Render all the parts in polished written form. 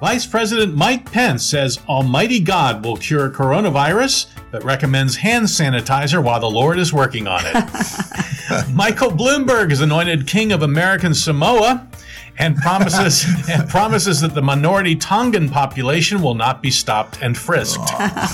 Vice President Mike Pence says Almighty God will cure coronavirus, but recommends hand sanitizer while the Lord is working on it. Michael Bloomberg is anointed King of American Samoa and promises that the minority Tongan population will not be stopped and frisked.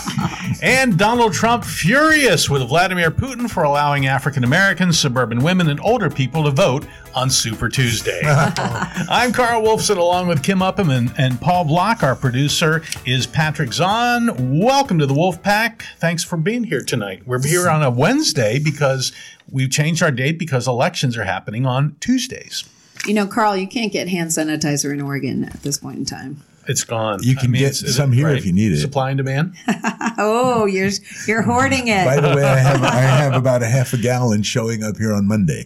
And Donald Trump furious with Vladimir Putin for allowing African Americans, suburban women, and older people to vote on Super Tuesday. I'm Carl Wolfson along with Kim Upham and Paul Block. Our producer is Patrick Zahn. Welcome to the Wolf Pack. Thanks for being here tonight. We're here on a Wednesday because we've changed our date because elections are happening on Tuesdays. You know, Carl, you can't get hand sanitizer in Oregon at this point in time. It's gone. You can get some here if you need it. Supply and demand. Oh, you're hoarding it. By the way, I have about a half a gallon showing up here on Monday.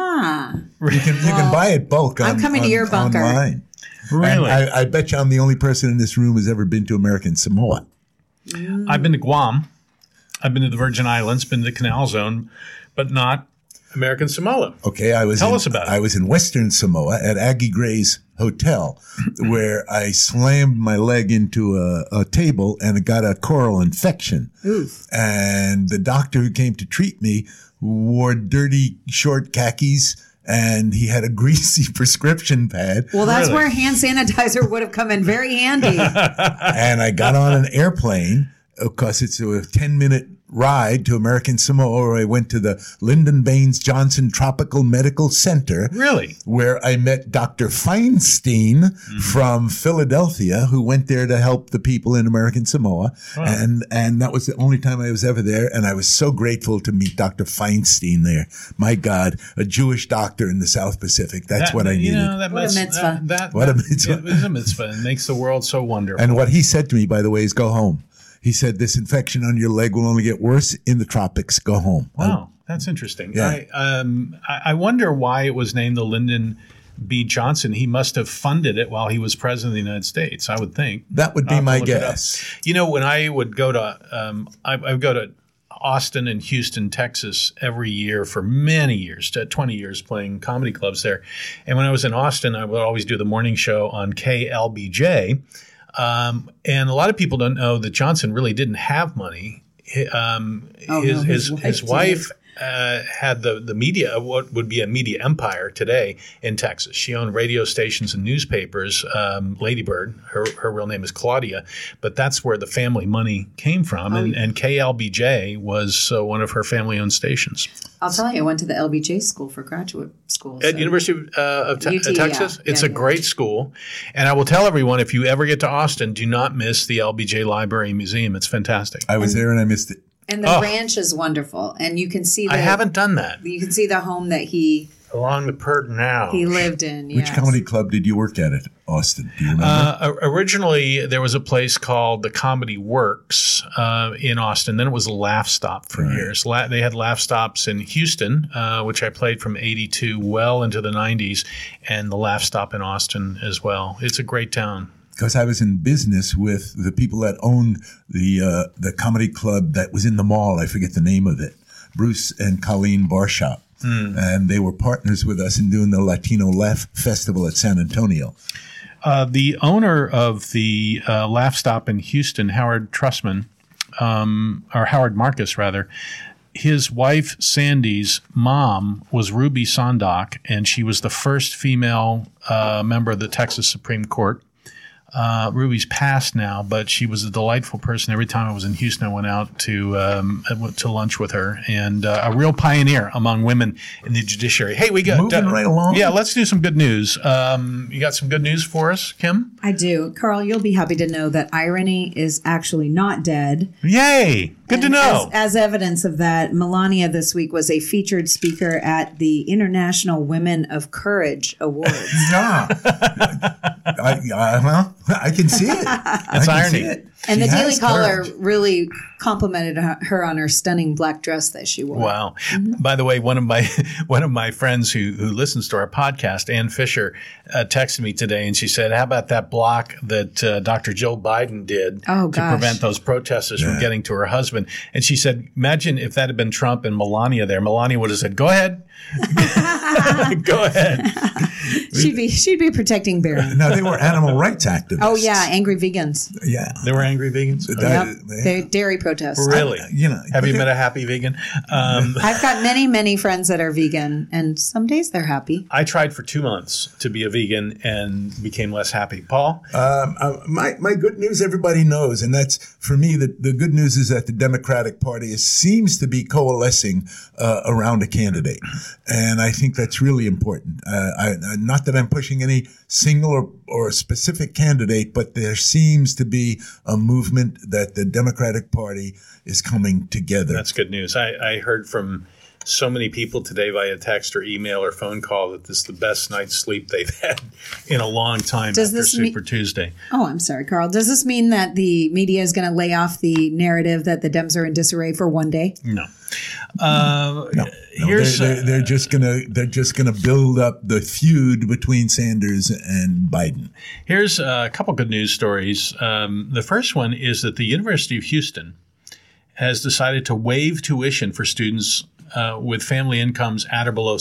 You can buy it bulk. I'm coming to your bunker. Online. Really? And I bet you I'm the only person in this room who's ever been to American Samoa. I've been to Guam. I've been to the Virgin Islands. Been to the Canal Zone, but not American Samoa. Okay, Tell us about it. I was in Western Samoa at Aggie Gray's Hotel, where I slammed my leg into a table and it got a coral infection. Oof. And the doctor who came to treat me wore dirty short khakis and he had a greasy prescription pad. Well, that's where hand sanitizer would have come in very handy. And I got on an airplane because it's a 10-minute ride to American Samoa, where I went to the Lyndon Baines Johnson Tropical Medical Center. Really? Where I met Dr. Feinstein from Philadelphia, who went there to help the people in American Samoa. Wow. And that was the only time I was ever there. And I was so grateful to meet Dr. Feinstein there. My God, a Jewish doctor in the South Pacific. That's what I needed. What a mitzvah. What a mitzvah. It is a mitzvah. It makes the world so wonderful. And what he said to me, by the way, is go home. He said, this infection on your leg will only get worse in the tropics. Go home. Wow, that's interesting. Yeah. I wonder why it was named the Lyndon B. Johnson. He must have funded it while he was president of the United States, I would think. That would be my guess. You know, when I would go to I would go to Austin and Houston, Texas every year for many years, 20 years playing comedy clubs there. And when I was in Austin, I would always do the morning show on KLBJ. And a lot of people don't know that Johnson really didn't have money. His wife had the media, what would be a media empire today in Texas. She owned radio stations and newspapers. Lady Bird, her real name is Claudia, but that's where the family money came from. And KLBJ was one of her family-owned stations. I'll tell you, I went to the LBJ school for graduate school. At University of Texas? Yeah. It's a great school. And I will tell everyone, if you ever get to Austin, do not miss the LBJ Library and Museum. It's fantastic. I was there and I missed it. And the ranch is wonderful. And you can see I haven't done that. You can see the home that he along the Pert now. He lived in, yes. Which comedy club did you work at Austin? Do you remember? Originally, there was a place called the Comedy Works in Austin. Then it was a Laugh Stop for years. They had Laugh Stops in Houston, which I played from 82 well into the 90s, and the Laugh Stop in Austin as well. It's a great town. Because I was in business with the people that owned the comedy club that was in the mall. I forget the name of it. Bruce and Colleen Barshop. And they were partners with us in doing the Latino Laugh Festival at San Antonio. The owner of the Laugh Stop in Houston, Howard Trussman, or Howard Marcus, rather, his wife, Sandy's mom, was Ruby Sondock, and she was the first female member of the Texas Supreme Court. Ruby's passed now, but she was a delightful person. Every time I was in Houston, I went out to lunch with her, and a real pioneer among women in the judiciary. Hey, we got moving right along. Yeah, let's do some good news. You got some good news for us, Kim? I do. Carl, you'll be happy to know that Irony is actually not dead. Yay! Good to know. As evidence of that, Melania this week was a featured speaker at the International Women of Courage Awards. Yeah. I can see it. That's irony. And the She Daily has Caller courage. really complimented her on her stunning black dress that she wore. Wow. By the way, one of my friends who listens to our podcast, Ann Fisher, texted me today, and she said, "How about that block that Dr. Joe Biden did to prevent those protesters from getting to her husband?" And she said, "Imagine if that had been Trump and Melania there. Melania would have said, 'Go ahead, go ahead.'" She'd be protecting Barry. No, they were animal rights activists. Oh yeah, angry vegans. Yeah. They were angry vegans. They're dairy protests. Really? Have you but met a happy vegan? I've got many friends that are vegan, and some days they're happy. I tried for 2 months to be a vegan and became less happy. Paul? My good news, everybody knows, and that's for me. The good news is that the Democratic Party seems to be coalescing around a candidate, and I think that's really important. Not that I'm pushing any single or specific candidate, but there seems to be a movement that the Democratic Party is coming together. That's good news. I heard from so many people today via text or email or phone call that this is the best night's sleep they've had in a long time after Super Tuesday. Oh, I'm sorry, Carl. Does this mean that the media is going to lay off the narrative that the Dems are in disarray for one day? No. No, they're just gonna build up the feud between Sanders and Biden. Here's a couple good news stories. The first one is that the University of Houston has decided to waive tuition for students with family incomes at or below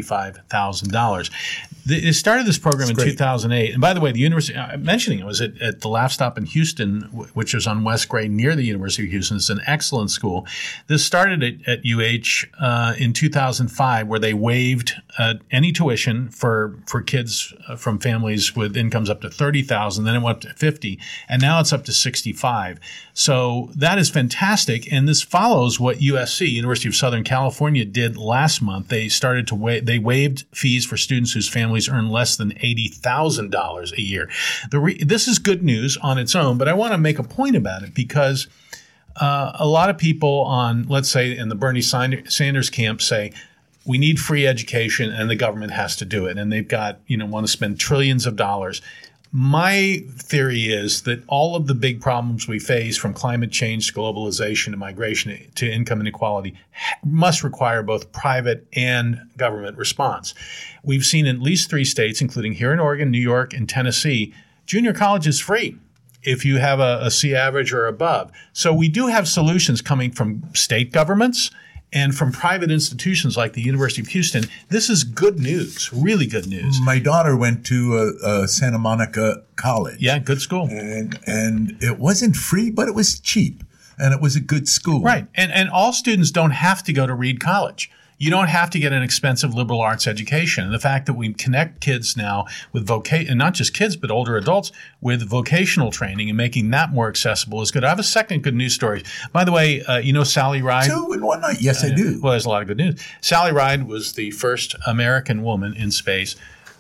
$65,000. They started this program in 2008. And by the way, the university, I'm mentioning it, was at the Laugh Stop in Houston, which is on West Gray near the University of Houston. It's an excellent school. This started at UH in 2005, where they waived any tuition for kids from families with incomes up to $30,000. Then it went up to $50,000, and now it's up to $65,000. So that is fantastic. And this follows what USC, University of Southern California, did last month. They started to they waived fees for students whose families earn less than $80,000 a year. This is good news on its own, but I want to make a point about it because a lot of people on, let's say, in the Bernie Sanders camp say, we need free education and the government has to do it. And they've got, want to spend trillions of dollars. My theory is that all of the big problems we face, from climate change to globalization to migration to income inequality, must require both private and government response. We've seen in at least 3 states, including here in Oregon, New York, and Tennessee, junior college is free if you have a C average or above. So we do have solutions coming from state governments and from private institutions like the University of Houston. This is good news, really good news. My daughter went to Santa Monica College. Yeah, good school. And it wasn't free, but it was cheap. And it was a good school. Right. And all students don't have to go to Reed College. You don't have to get an expensive liberal arts education. And the fact that we connect kids now with and not just kids, but older adults with vocational training and making that more accessible is good. I have a second good news story. By the way, Sally Ride? 2 in one night. Yes, I do. Well, there's a lot of good news. Sally Ride was the first American woman in space.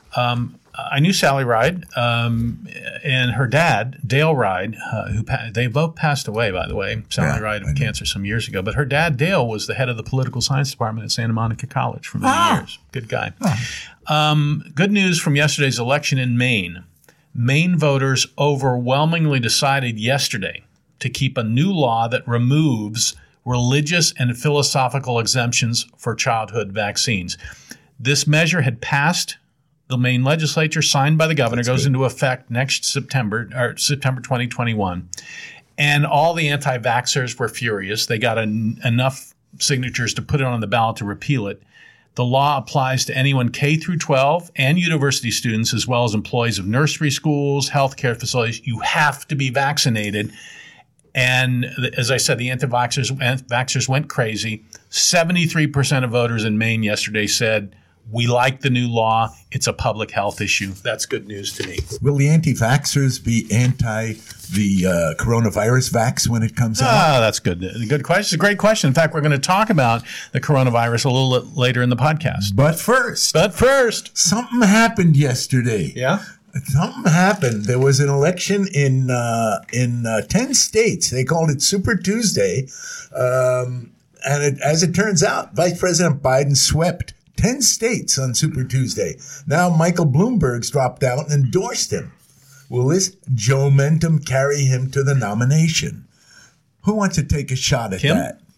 I knew Sally Ride and her dad, Dale Ride, they both passed away, by the way. Sally Ride of cancer some years ago. But her dad, Dale, was the head of the political science department at Santa Monica College for many years. Good guy. Good news from yesterday's election in Maine. Maine voters overwhelmingly decided yesterday to keep a new law that removes religious and philosophical exemptions for childhood vaccines. This measure had passed the Maine legislature, signed by the governor, goes into effect next September 2021. And all the anti-vaxxers were furious. They got enough signatures to put it on the ballot to repeal it. The law applies to anyone K through 12 and university students, as well as employees of nursery schools, healthcare facilities. You have to be vaccinated. And as I said, the anti-vaxxers went crazy. 73% of voters in Maine yesterday said, we like the new law. It's a public health issue. That's good news to me. Will the anti-vaxxers be anti the coronavirus vax when it comes out? That's good. Good question. It's a great question. In fact, we're going to talk about the coronavirus a little later in the podcast. But first, something happened yesterday. Yeah? Something happened. There was an election in 10 states. They called it Super Tuesday. And as it turns out, Vice President Biden swept 10 states on Super Tuesday. Now Michael Bloomberg's dropped out and endorsed him. Will this Joe-mentum carry him to the nomination? Who wants to take a shot at Kim? that?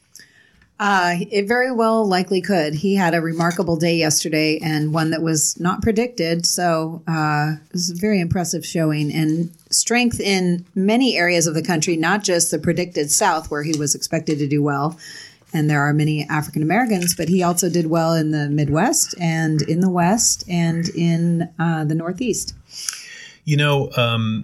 It very well likely could. He had a remarkable day yesterday and one that was not predicted. So it was a very impressive showing and strength in many areas of the country, not just the predicted South where he was expected to do well. And there are many African Americans, but he also did well in the Midwest and in the West and in the Northeast. You know,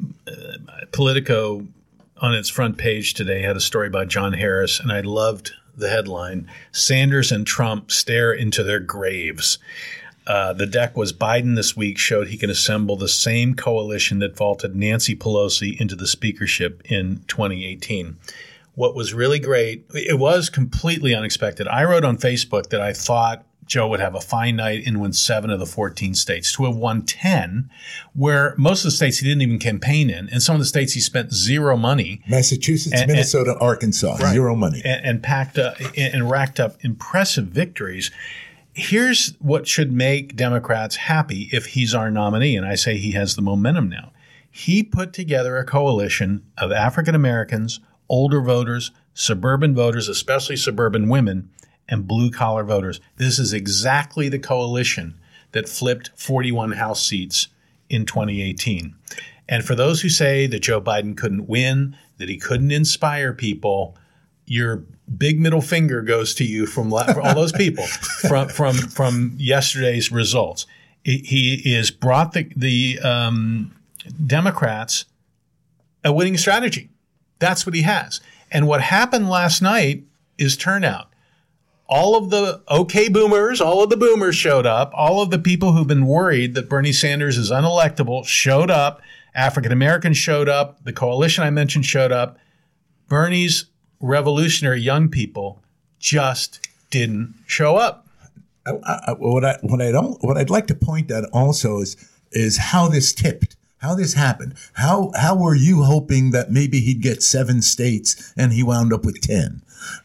Politico on its front page today had a story about John Harris, and I loved the headline, Sanders and Trump stare into their graves. The deck was Biden this week showed he can assemble the same coalition that vaulted Nancy Pelosi into the speakership in 2018. What was really great, it was completely unexpected. I wrote on Facebook that I thought Joe would have a fine night and win 7 of the 14 states. To have won 10, where most of the states he didn't even campaign in, and some of the states he spent zero money. Massachusetts, Minnesota, Arkansas, right, zero money. And racked up impressive victories. Here's what should make Democrats happy if he's our nominee, and I say he has the momentum now. He put together a coalition of African Americans, older voters, suburban voters, especially suburban women, and blue-collar voters. This is exactly the coalition that flipped 41 House seats in 2018. And for those who say that Joe Biden couldn't win, that he couldn't inspire people, your big middle finger goes to you from all those people from yesterday's results. He has brought the Democrats a winning strategy. That's what he has. And what happened last night is turnout. All of the all of the boomers showed up. All of the people who've been worried that Bernie Sanders is unelectable showed up. African Americans showed up. The coalition I mentioned showed up. Bernie's revolutionary young people just didn't show up. What I'd like to point out also is how this tipped. How this happened? How were you hoping that maybe he'd get 7 states and he wound up with 10?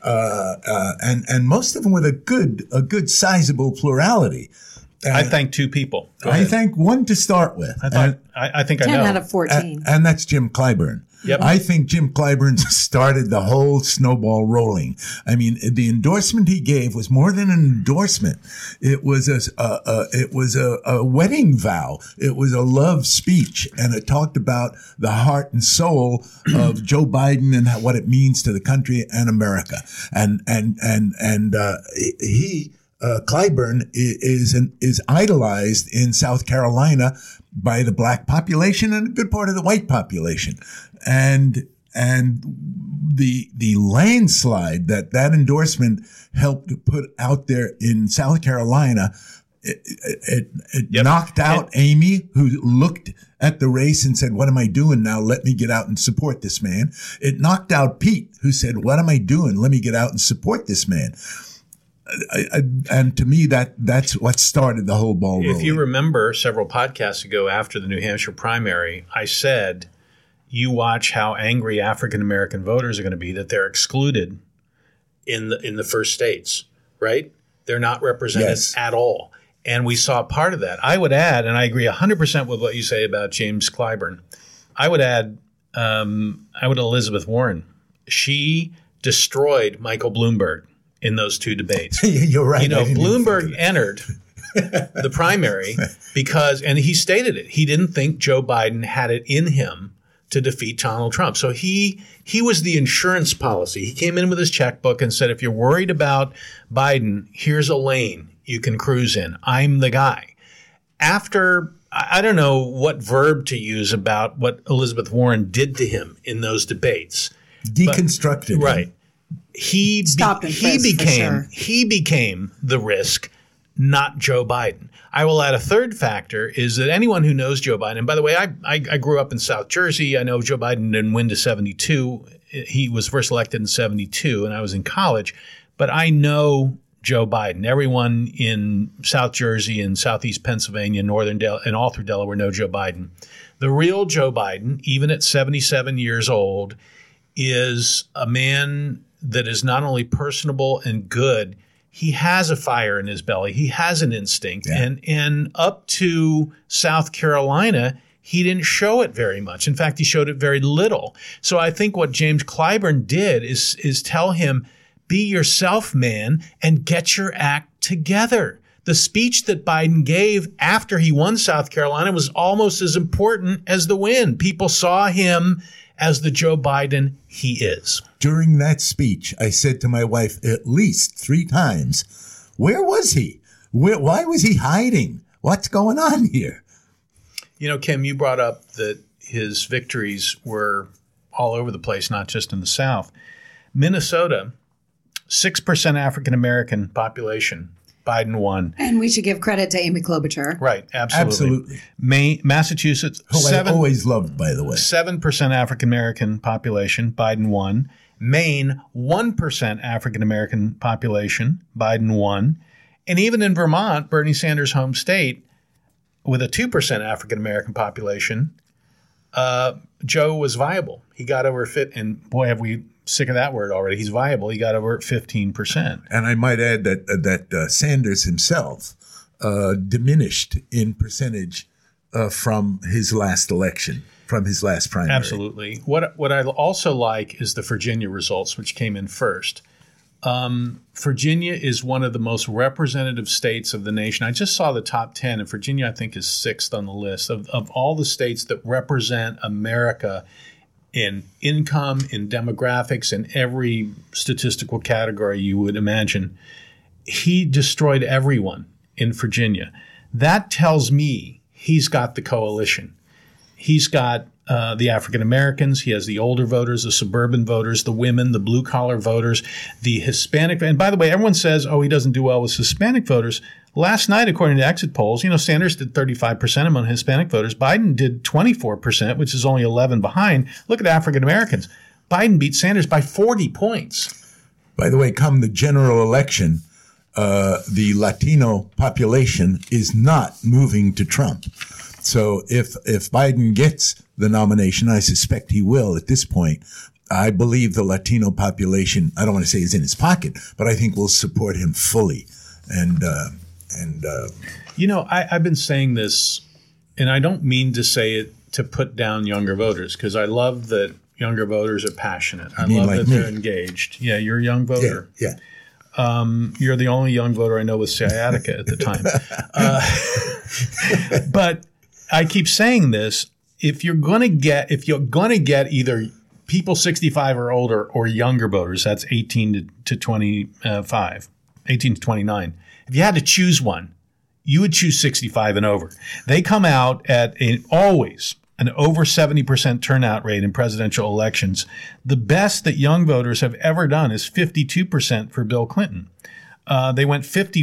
And most of them with a good sizable plurality. I thank 2 people. I thank one to start with. I think 10 I know. 10 out of 14. And that's Jim Clyburn. Yep. I think Jim Clyburn started the whole snowball rolling. I mean, the endorsement he gave was more than an endorsement. It was a wedding vow. It was a love speech, and it talked about the heart and soul of Joe Biden and what it means to the country and America. Clyburn is idolized in South Carolina by the black population and a good part of the white population. And the landslide that endorsement helped put out there in South Carolina, it knocked out Amy, who looked at the race and said, what am I doing now? Let me get out and support this man. It knocked out Pete, who said, what am I doing? Let me get out and support this man. And to me, that's what started the whole ball rolling. If you remember several podcasts ago after the New Hampshire primary, I said, you watch how angry African-American voters are going to be that they're excluded in the first states, right? They're not represented at all. And we saw part of that. I would add, and I agree 100% with what you say about James Clyburn, I would add Elizabeth Warren. She destroyed Michael Bloomberg in those 2 debates. You're right. Bloomberg entered the primary because, and he stated it, he didn't think Joe Biden had it in him to defeat Donald Trump. So he was the insurance policy. He came in with his checkbook and said, if you're worried about Biden, here's a lane you can cruise in. I'm the guy. After, I don't know what verb to use about what Elizabeth Warren did to him in those debates. Deconstructed. Right. He became the risk, not Joe Biden. I will add a third factor is that anyone who knows Joe Biden, and by the way, I grew up in South Jersey. I know Joe Biden didn't win to 72. He was first elected in 72, and I was in college. But I know Joe Biden. Everyone in South Jersey and Southeast Pennsylvania, Northern and all through Delaware know Joe Biden. The real Joe Biden, even at 77 years old, is a man that is not only personable and good, he has a fire in his belly. He has an instinct. Yeah. And up to South Carolina, he didn't show it very much. In fact, he showed it very little. So I think what James Clyburn did is tell him, be yourself, man, and get your act together. The speech that Biden gave after he won South Carolina was almost as important as the win. People saw him as the Joe Biden he is. During that speech, I said to my wife at least 3 times, where was he? Why was he hiding? What's going on here? You know, Kim, you brought up that his victories were all over the place, not just in the South. Minnesota, 6% African-American population. Biden won. And we should give credit to Amy Klobuchar. Right, absolutely. Massachusetts, I always loved, by the way. 7% African-American population, Biden won. Maine, 1% African-American population, Biden won. And even in Vermont, Bernie Sanders' home state, with a 2% African-American population, Joe was viable. He got over and boy, have we sick of that word already. He's viable. He got over 15%. And I might add that Sanders himself diminished in percentage from his last election, from his last primary. Absolutely. What I also like is the Virginia results, which came in first. Virginia is one of the most representative states of the nation. I just saw the top 10, and Virginia, I think, is 6th on the list of all the states that represent America in income, in demographics, in every statistical category you would imagine. He destroyed everyone in Virginia. That tells me he's got the coalition. He's got the African Americans. He has the older voters, the suburban voters, the women, the blue collar voters, the Hispanic. And by the way, everyone says, oh, he doesn't do well with Hispanic voters. Last night, according to exit polls, Sanders did 35% among Hispanic voters. Biden did 24%, which is only 11 behind. Look at African Americans. Biden beat Sanders by 40 points. By the way, come the general election, the Latino population is not moving to Trump. So if Biden gets the nomination, I suspect he will at this point, I believe the Latino population, I don't want to say is in his pocket, but I think will support him fully. I've been saying this, and I don't mean to say it to put down younger voters, because I love that younger voters are passionate. I love that they're engaged. Yeah, you're a young voter. Yeah. You're the only young voter I know with sciatica at the time. But I keep saying this: if you're going to get either people 65 or older or younger voters, that's 18 to 25, 18 to 29. If you had to choose one, you would choose 65 and over. They come out at always an over 70% turnout rate in presidential elections. The best that young voters have ever done is 52% for Bill Clinton. They went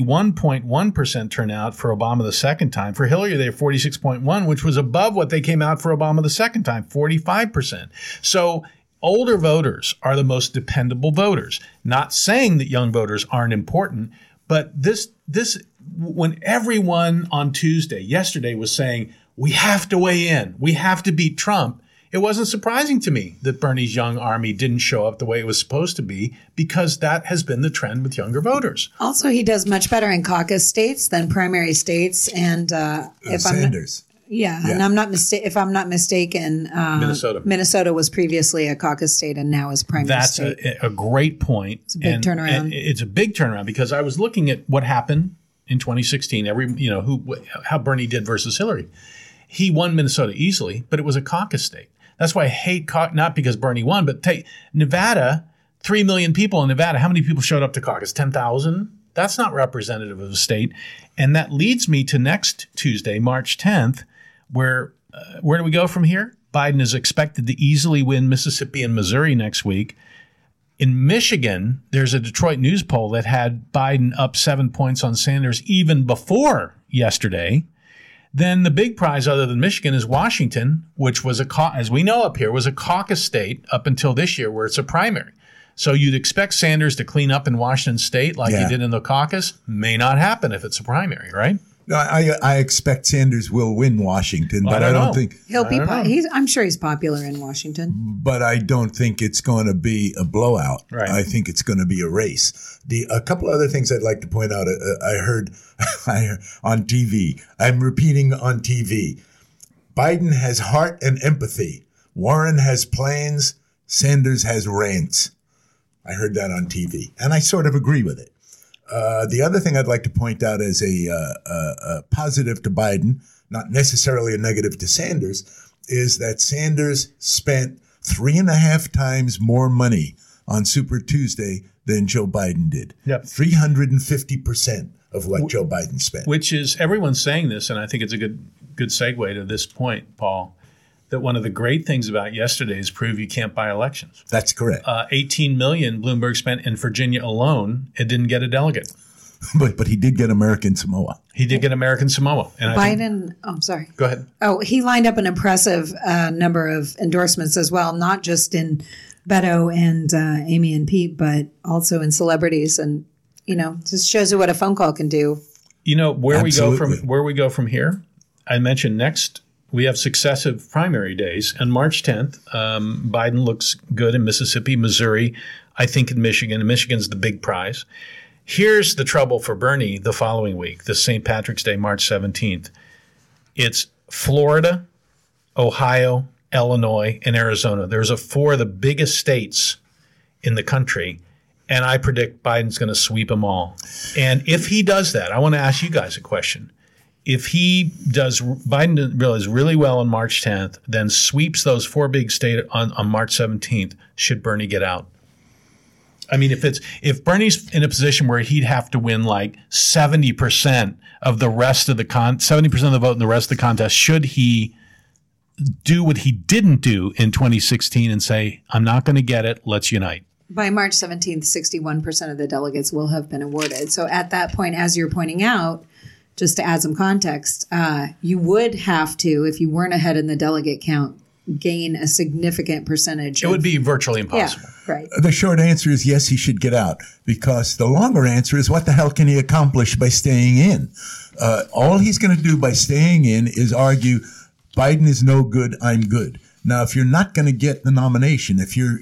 51.1% turnout for Obama the second time. For Hillary, they were 46.1, which was above what they came out for Obama the second time, 45%. So older voters are the most dependable voters. Not saying that young voters aren't important, but this when everyone on yesterday was saying, we have to weigh in, we have to beat Trump, it wasn't surprising to me that Bernie's young army didn't show up the way it was supposed to be, because that has been the trend with younger voters. Also, he does much better in caucus states than primary states. And Sanders. And if I'm not mistaken, Minnesota was previously a caucus state and now is primary state. That's a great point. It's a big turnaround. And it's a big turnaround, because I was looking at what happened in 2016. How Bernie did versus Hillary. He won Minnesota easily, but it was a caucus state. That's why I hate not because Bernie won, but take Nevada, 3 million people in Nevada. How many people showed up to caucus? 10,000? That's not representative of a state. And that leads me to next Tuesday, March 10th, where do we go from here? Biden is expected to easily win Mississippi and Missouri next week. In Michigan, there's a Detroit News poll that had Biden up 7 points on Sanders even before yesterday. Then the big prize other than Michigan is Washington, which was as we know up here, was a caucus state up until this year, where it's a primary. So you'd expect Sanders to clean up in Washington state like he did in the caucus. May not happen if it's a primary, right? No, I expect Sanders will win Washington, but I don't think he'll be. I'm sure he's popular in Washington, but I don't think it's going to be a blowout. Right. I think it's going to be a race. A couple other things I'd like to point out. I heard on TV. I'm repeating on TV. Biden has heart and empathy. Warren has plans. Sanders has rants. I heard that on TV, and I sort of agree with it. The other thing I'd like to point out as a positive to Biden, not necessarily a negative to Sanders, is that Sanders spent 3.5 times more money on Super Tuesday than Joe Biden did. Yep. 350% of what Joe Biden spent. Which is, everyone's saying this, and I think it's a good segue to this point, Paul, that one of the great things about yesterday is prove you can't buy elections. That's correct. 18 million Bloomberg spent in Virginia alone. It didn't get a delegate. But he did get American Samoa. He did get American Samoa. And Biden, I'm sorry. Go ahead. Oh, he lined up an impressive number of endorsements as well, not just in Beto and Amy and Pete, but also in celebrities. And, just shows you what a phone call can do. Where Absolutely. we go from here, I mentioned next we have successive primary days. On March 10th, Biden looks good in Mississippi, Missouri, I think in Michigan. And Michigan's the big prize. Here's the trouble for Bernie the following week, the St. Patrick's Day, March 17th. It's Florida, Ohio, Illinois, and Arizona. There's 4 of the biggest states in the country, and I predict Biden's going to sweep them all. And if he does that, I want to ask you guys a question. If Biden does really well on March 10th, then sweeps those 4 big states on March 17th, should Bernie get out? I mean, if Bernie's in a position where he'd have to win like 70% of the rest of the 70% of the vote in the rest of the contest, should he do what he didn't do in 2016 and say, I'm not going to get it, let's unite? By March 17th, 61% of the delegates will have been awarded. So at that point, as you're pointing out, just to add some context, you would have to, if you weren't ahead in the delegate count, gain a significant percentage. It would be virtually impossible. Yeah, right. The short answer is yes, he should get out, because the longer answer is what the hell can he accomplish by staying in? All he's going to do by staying in is argue Biden is no good, I'm good. Now, if you're not going to get the nomination, if your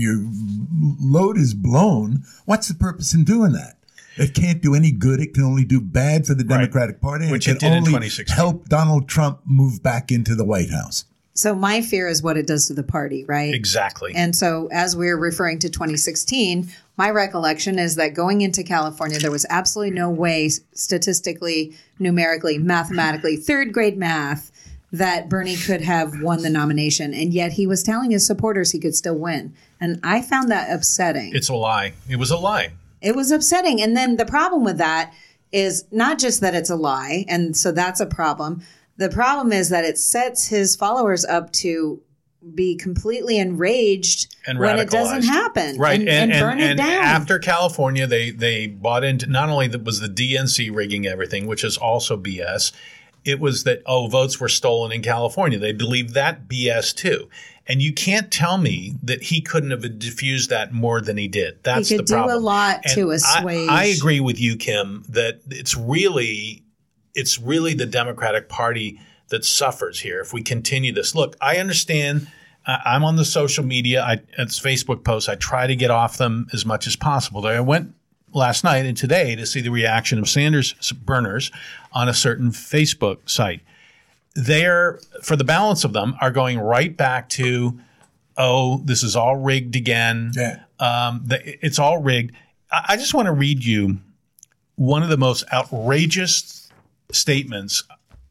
load is blown, what's the purpose in doing that? It can't do any good. It can only do bad for the Democratic Party. Which it it did can in only 2016. help Donald Trump move back into the White House. So my fear is what it does to the party, right? Exactly. And so as we're referring to 2016, my recollection is that going into California, there was absolutely no way statistically, numerically, mathematically, third grade math, that Bernie could have won the nomination. And yet he was telling his supporters he could still win. And I found that upsetting. It's a lie. It was a lie. It was upsetting. And then the problem with that is not just that it's a lie, and so that's a problem. The problem is that it sets his followers up to be completely enraged and when it doesn't happen. Right. And burn it down. After California, they bought into, not only was the DNC rigging everything, which is also BS, it was that, votes were stolen in California. They believed that BS too. And you can't tell me that he couldn't have diffused that more than he did. That's the problem. He could do a lot to assuage. I agree with you, Kim, that it's really the Democratic Party that suffers here if we continue this. Look, I understand. I'm on the social media. It's Facebook posts. I try to get off them as much as possible. I went last night and today to see the reaction of Sanders burners on a certain Facebook site. They're, for the balance of them, are going right back to, this is all rigged again. Yeah. It's all rigged. I just want to read you one of the most outrageous statements.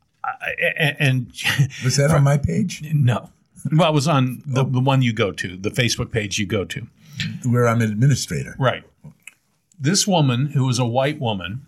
And was that on my page? No. Well, it was on the one you go to, the Facebook page you go to. Where I'm an administrator. Right. This woman, who was a white woman,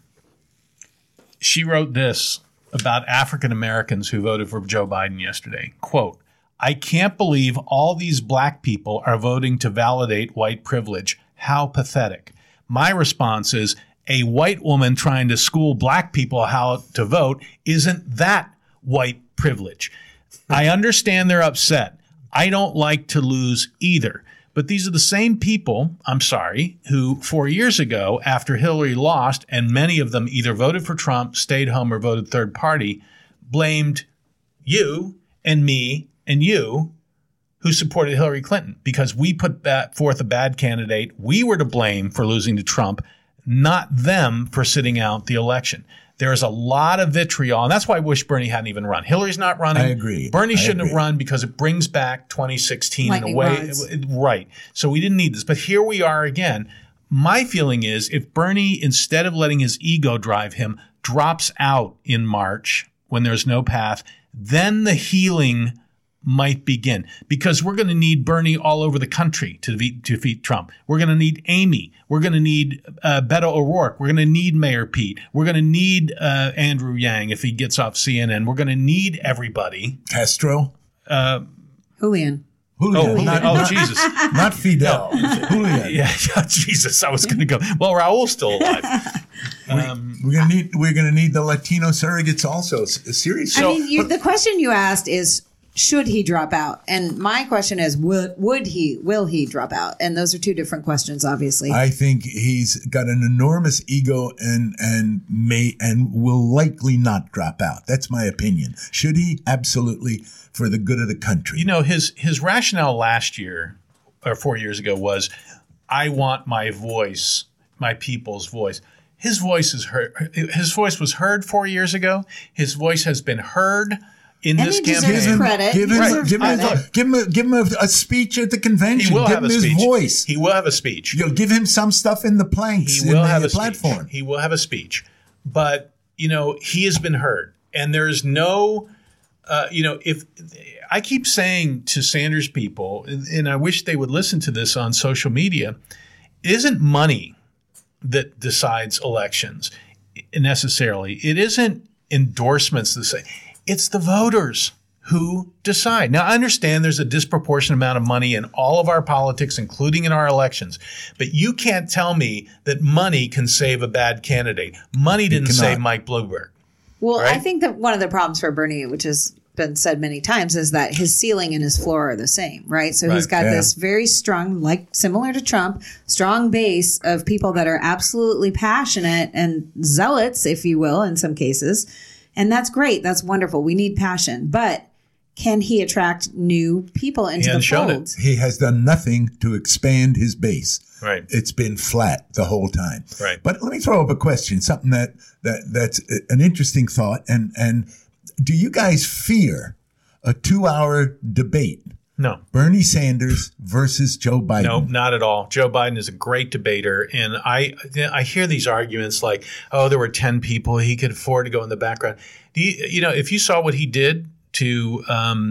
she wrote this about African Americans who voted for Joe Biden yesterday. Quote, I can't believe all these black people are voting to validate white privilege. How pathetic. My response is, a white woman trying to school black people how to vote, isn't that white privilege? I understand they're upset. I don't like to lose either. But these are the same people, I'm sorry, who 4 years ago, after Hillary lost, and many of them either voted for Trump, stayed home, or voted third party, blamed you and me and you who supported Hillary Clinton because we put forth a bad candidate. We were to blame for losing to Trump, not them for sitting out the election. There's a lot of vitriol, and that's why I wish Bernie hadn't even run. Hillary's not running. I agree. Bernie shouldn't have run because it brings back 2016 Lightning in a way. rods. Right. So we didn't need this. But here we are again. My feeling is if Bernie, instead of letting his ego drive him, drops out in March when there's no path, then the healing might begin, because we're going to need Bernie all over the country to defeat Trump. We're going to need Amy. We're going to need Beto O'Rourke. We're going to need Mayor Pete. We're going to need Andrew Yang if he gets off CNN. We're going to need everybody. Castro? Julian. Julian. Jesus. Not Fidel. Julian. Yeah, Jesus. I was going to go. Well, Raul's still alive. We're gonna need the Latino surrogates also. Seriously. I mean, the question you asked is, should he drop out? And my question is, will he drop out? And those are two different questions, obviously. I think he's got an enormous ego and will likely not drop out. That's my opinion. Should he? Absolutely, for the good of the country. You know, his rationale last year or 4 years ago was, I want my voice, my people's voice. His voice is heard. His voice was heard 4 years ago. His voice has been heard in And this he deserves campaign. credit. Give him a speech at the convention. He will give have him a his speech. voice. He will have a speech. You'll give him some stuff in the planks. He will have the a platform. speech. He will have a speech. But, you know, he has been heard. And there's no, if I keep saying to Sanders people, and I wish they would listen to this on social media, it isn't money that decides elections necessarily. It isn't endorsements that say, it's the voters who decide. Now, I understand there's a disproportionate amount of money in all of our politics, including in our elections. But you can't tell me that money can save a bad candidate. Money didn't save Mike Bloomberg. Well, right? I think that one of the problems for Bernie, which has been said many times, is that his ceiling and his floor are the same, right? So he's got this very strong, like similar to Trump, strong base of people that are absolutely passionate and zealots, if you will, in some cases. And that's great. That's wonderful. We need passion. But can he attract new people into the fold? He has done nothing to expand his base. Right. It's been flat the whole time. Right. But let me throw up a question, something that's an interesting thought. And do you guys fear a 2-hour debate? No. Bernie Sanders versus Joe Biden. No, not at all. Joe Biden is a great debater. And I hear these arguments like, oh, there were 10 people. He could afford to go in the background. If you saw what he did to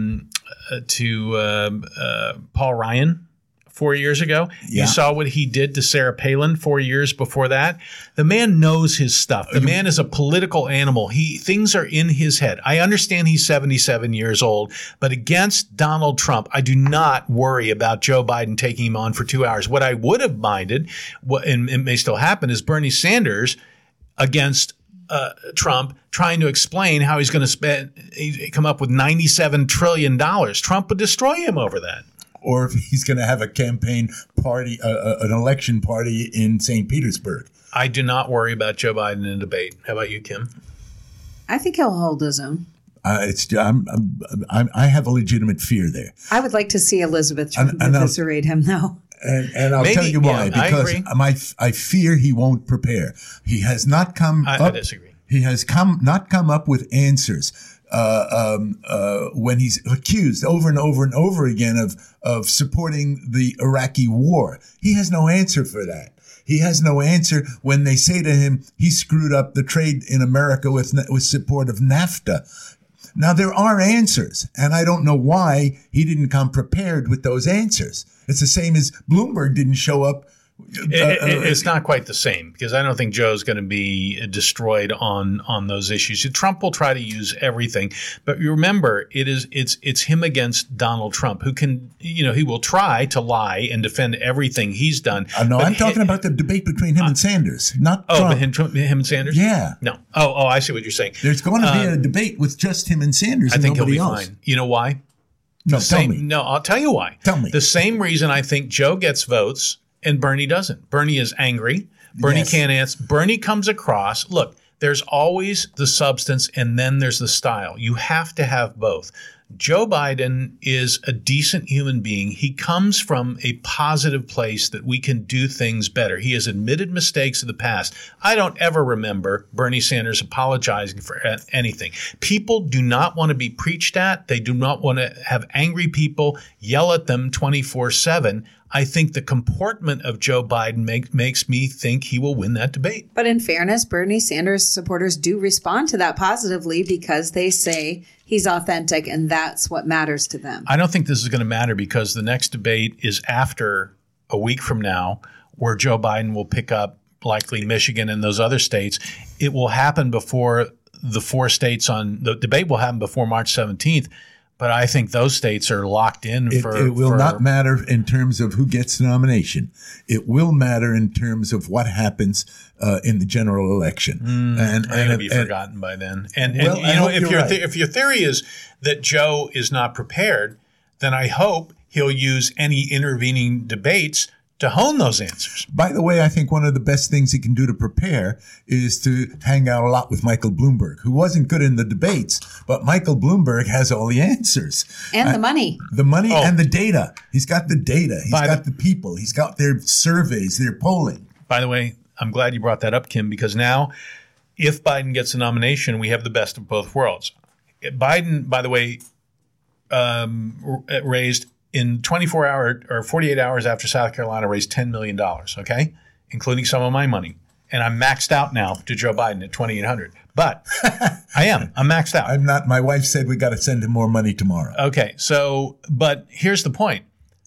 Paul Ryan 4 years ago, you saw what he did to Sarah Palin 4 years before that. The man knows his stuff. The man is a political animal. Things are in his head. I understand he's 77 years old, but against Donald Trump, I do not worry about Joe Biden taking him on for 2 hours. What I would have minded, and it may still happen, is Bernie Sanders against Trump trying to explain how he's going to come up with $97 trillion. Trump would destroy him over that. Or if he's going to have a campaign party, an election party in St. Petersburg. I do not worry about Joe Biden in a debate. How about you, Kim? I think he'll hold his own. I have a legitimate fear there. I would like to see Elizabeth Trump eviscerate him, though. And I'll tell you why. Because I fear he won't prepare. He has not come up. I disagree. He has not come up with answers. When he's accused over and over and over again of supporting the Iraqi war. He has no answer for that. He has no answer when they say to him, he screwed up the trade in America with support of NAFTA. Now, there are answers, and I don't know why he didn't come prepared with those answers. It's the same as Bloomberg didn't show up. It's not quite the same, because I don't think Joe's going to be destroyed on those issues. Trump will try to use everything, but you remember it's him against Donald Trump, who can he will try to lie and defend everything he's done. No, I'm talking about the debate between him and Sanders, not Trump. Him and Sanders. Yeah. No. Oh, I see what you're saying. There's going to be a debate with just him and Sanders. I think nobody he'll be else. fine. You know why? No, tell me. No, I'll tell you why. Tell me. The same reason I think Joe gets votes and Bernie doesn't. Bernie is angry. Bernie can't answer. Bernie comes across. Look, there's always the substance and then there's the style. You have to have both. Joe Biden is a decent human being. He comes from a positive place that we can do things better. He has admitted mistakes of the past. I don't ever remember Bernie Sanders apologizing for anything. People do not want to be preached at. They do not want to have angry people yell at them 24/7. I think the comportment of Joe Biden makes me think he will win that debate. But in fairness, Bernie Sanders supporters do respond to that positively because they say he's authentic and that's what matters to them. I don't think this is going to matter because the next debate is after a week from now, where Joe Biden will pick up likely Michigan and those other states. It will happen before the 4 states the debate will happen before March 17th. But I think those states are locked in It will not matter in terms of who gets the nomination. It will matter in terms of what happens in the general election. And it'll be forgotten by then. And you know, if your theory is that Joe is not prepared, then I hope he'll use any intervening debates to hone those answers. By the way, I think one of the best things he can do to prepare is to hang out a lot with Michael Bloomberg, who wasn't good in the debates, but Michael Bloomberg has all the answers. And the money. The money and the data. He's got the data. He's got the people. He's got their surveys, their polling. By the way, I'm glad you brought that up, Kim, because now if Biden gets a nomination, we have the best of both worlds. Biden, by the way, raised in 24 hours or 48 hours after South Carolina raised $10 million, okay, including some of my money. And I'm maxed out now to Joe Biden at $2,800. But I'm maxed out. I'm not. My wife said we got to send him more money tomorrow. Okay. So, but here's the point.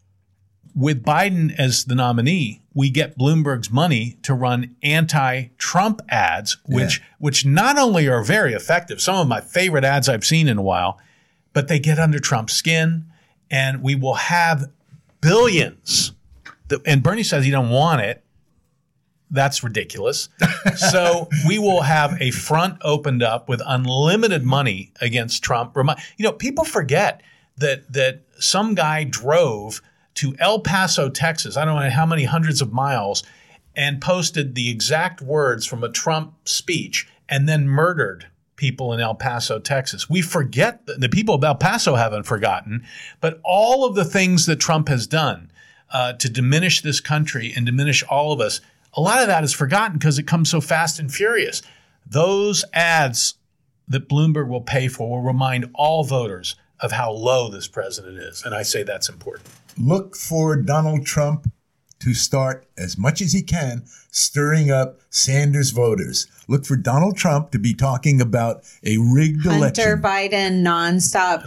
With Biden as the nominee, we get Bloomberg's money to run anti-Trump ads, which not only are very effective, some of my favorite ads I've seen in a while, but they get under Trump's skin. And we will have billions. And Bernie says he don't want it. That's ridiculous. So we will have a front opened up with unlimited money against Trump. You know, people forget that some guy drove to El Paso, Texas, I don't know how many hundreds of miles, and posted the exact words from a Trump speech and then murdered people in El Paso, Texas. We forget, the people of El Paso haven't forgotten, but all of the things that Trump has done to diminish this country and diminish all of us, a lot of that is forgotten because it comes so fast and furious. Those ads that Bloomberg will pay for will remind all voters of how low this president is. And I say that's important. Look for Donald Trump to start, as much as he can, stirring up Sanders voters. Look for Donald Trump to be talking about a rigged election. Hunter Biden nonstop,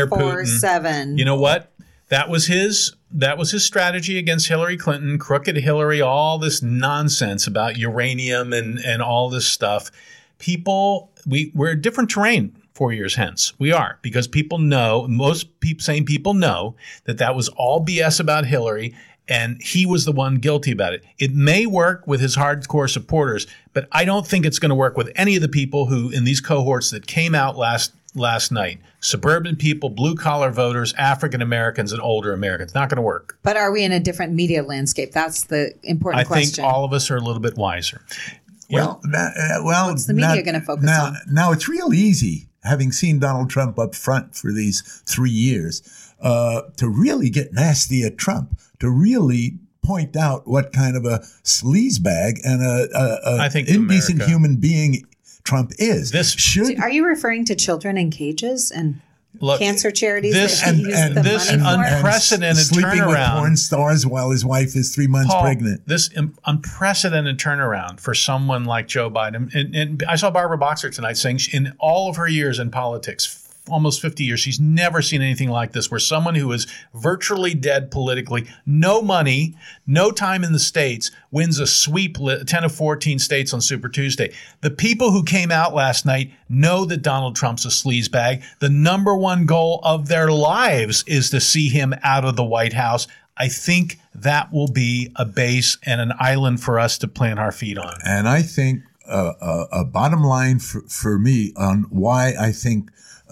24/7. You know what? That was his strategy against Hillary Clinton, crooked Hillary, all this nonsense about uranium and all this stuff. People, we're a different terrain 4 years hence. We are, because people know, sane people know that was all BS about Hillary. And he was the one guilty about it. It may work with his hardcore supporters, but I don't think it's going to work with any of the people who, in these cohorts that came out last night. Suburban people, blue-collar voters, African Americans, and older Americans. Not going to work. But are we in a different media landscape? That's the important question. I think all of us are a little bit wiser. What's the media going to focus on? Now, it's real easy, having seen Donald Trump up front for these 3 years, to really get nasty at Trump, to really point out what kind of a sleazebag and an indecent human being Trump is. Are you referring to children in cages and cancer charities this unprecedented sleeping turnaround with porn stars while his wife is 3 months pregnant? This unprecedented turnaround for someone like Joe Biden. And I saw Barbara Boxer tonight saying in all of her years in politics, almost 50 years, she's never seen anything like this, where someone who is virtually dead politically, no money, no time in the States, wins a sweep 10 of 14 states on Super Tuesday. The people who came out last night know that Donald Trump's a sleazebag. The number one goal of their lives is to see him out of the White House. I think that will be a base and an island for us to plant our feet on. And I think a bottom line for me on why I think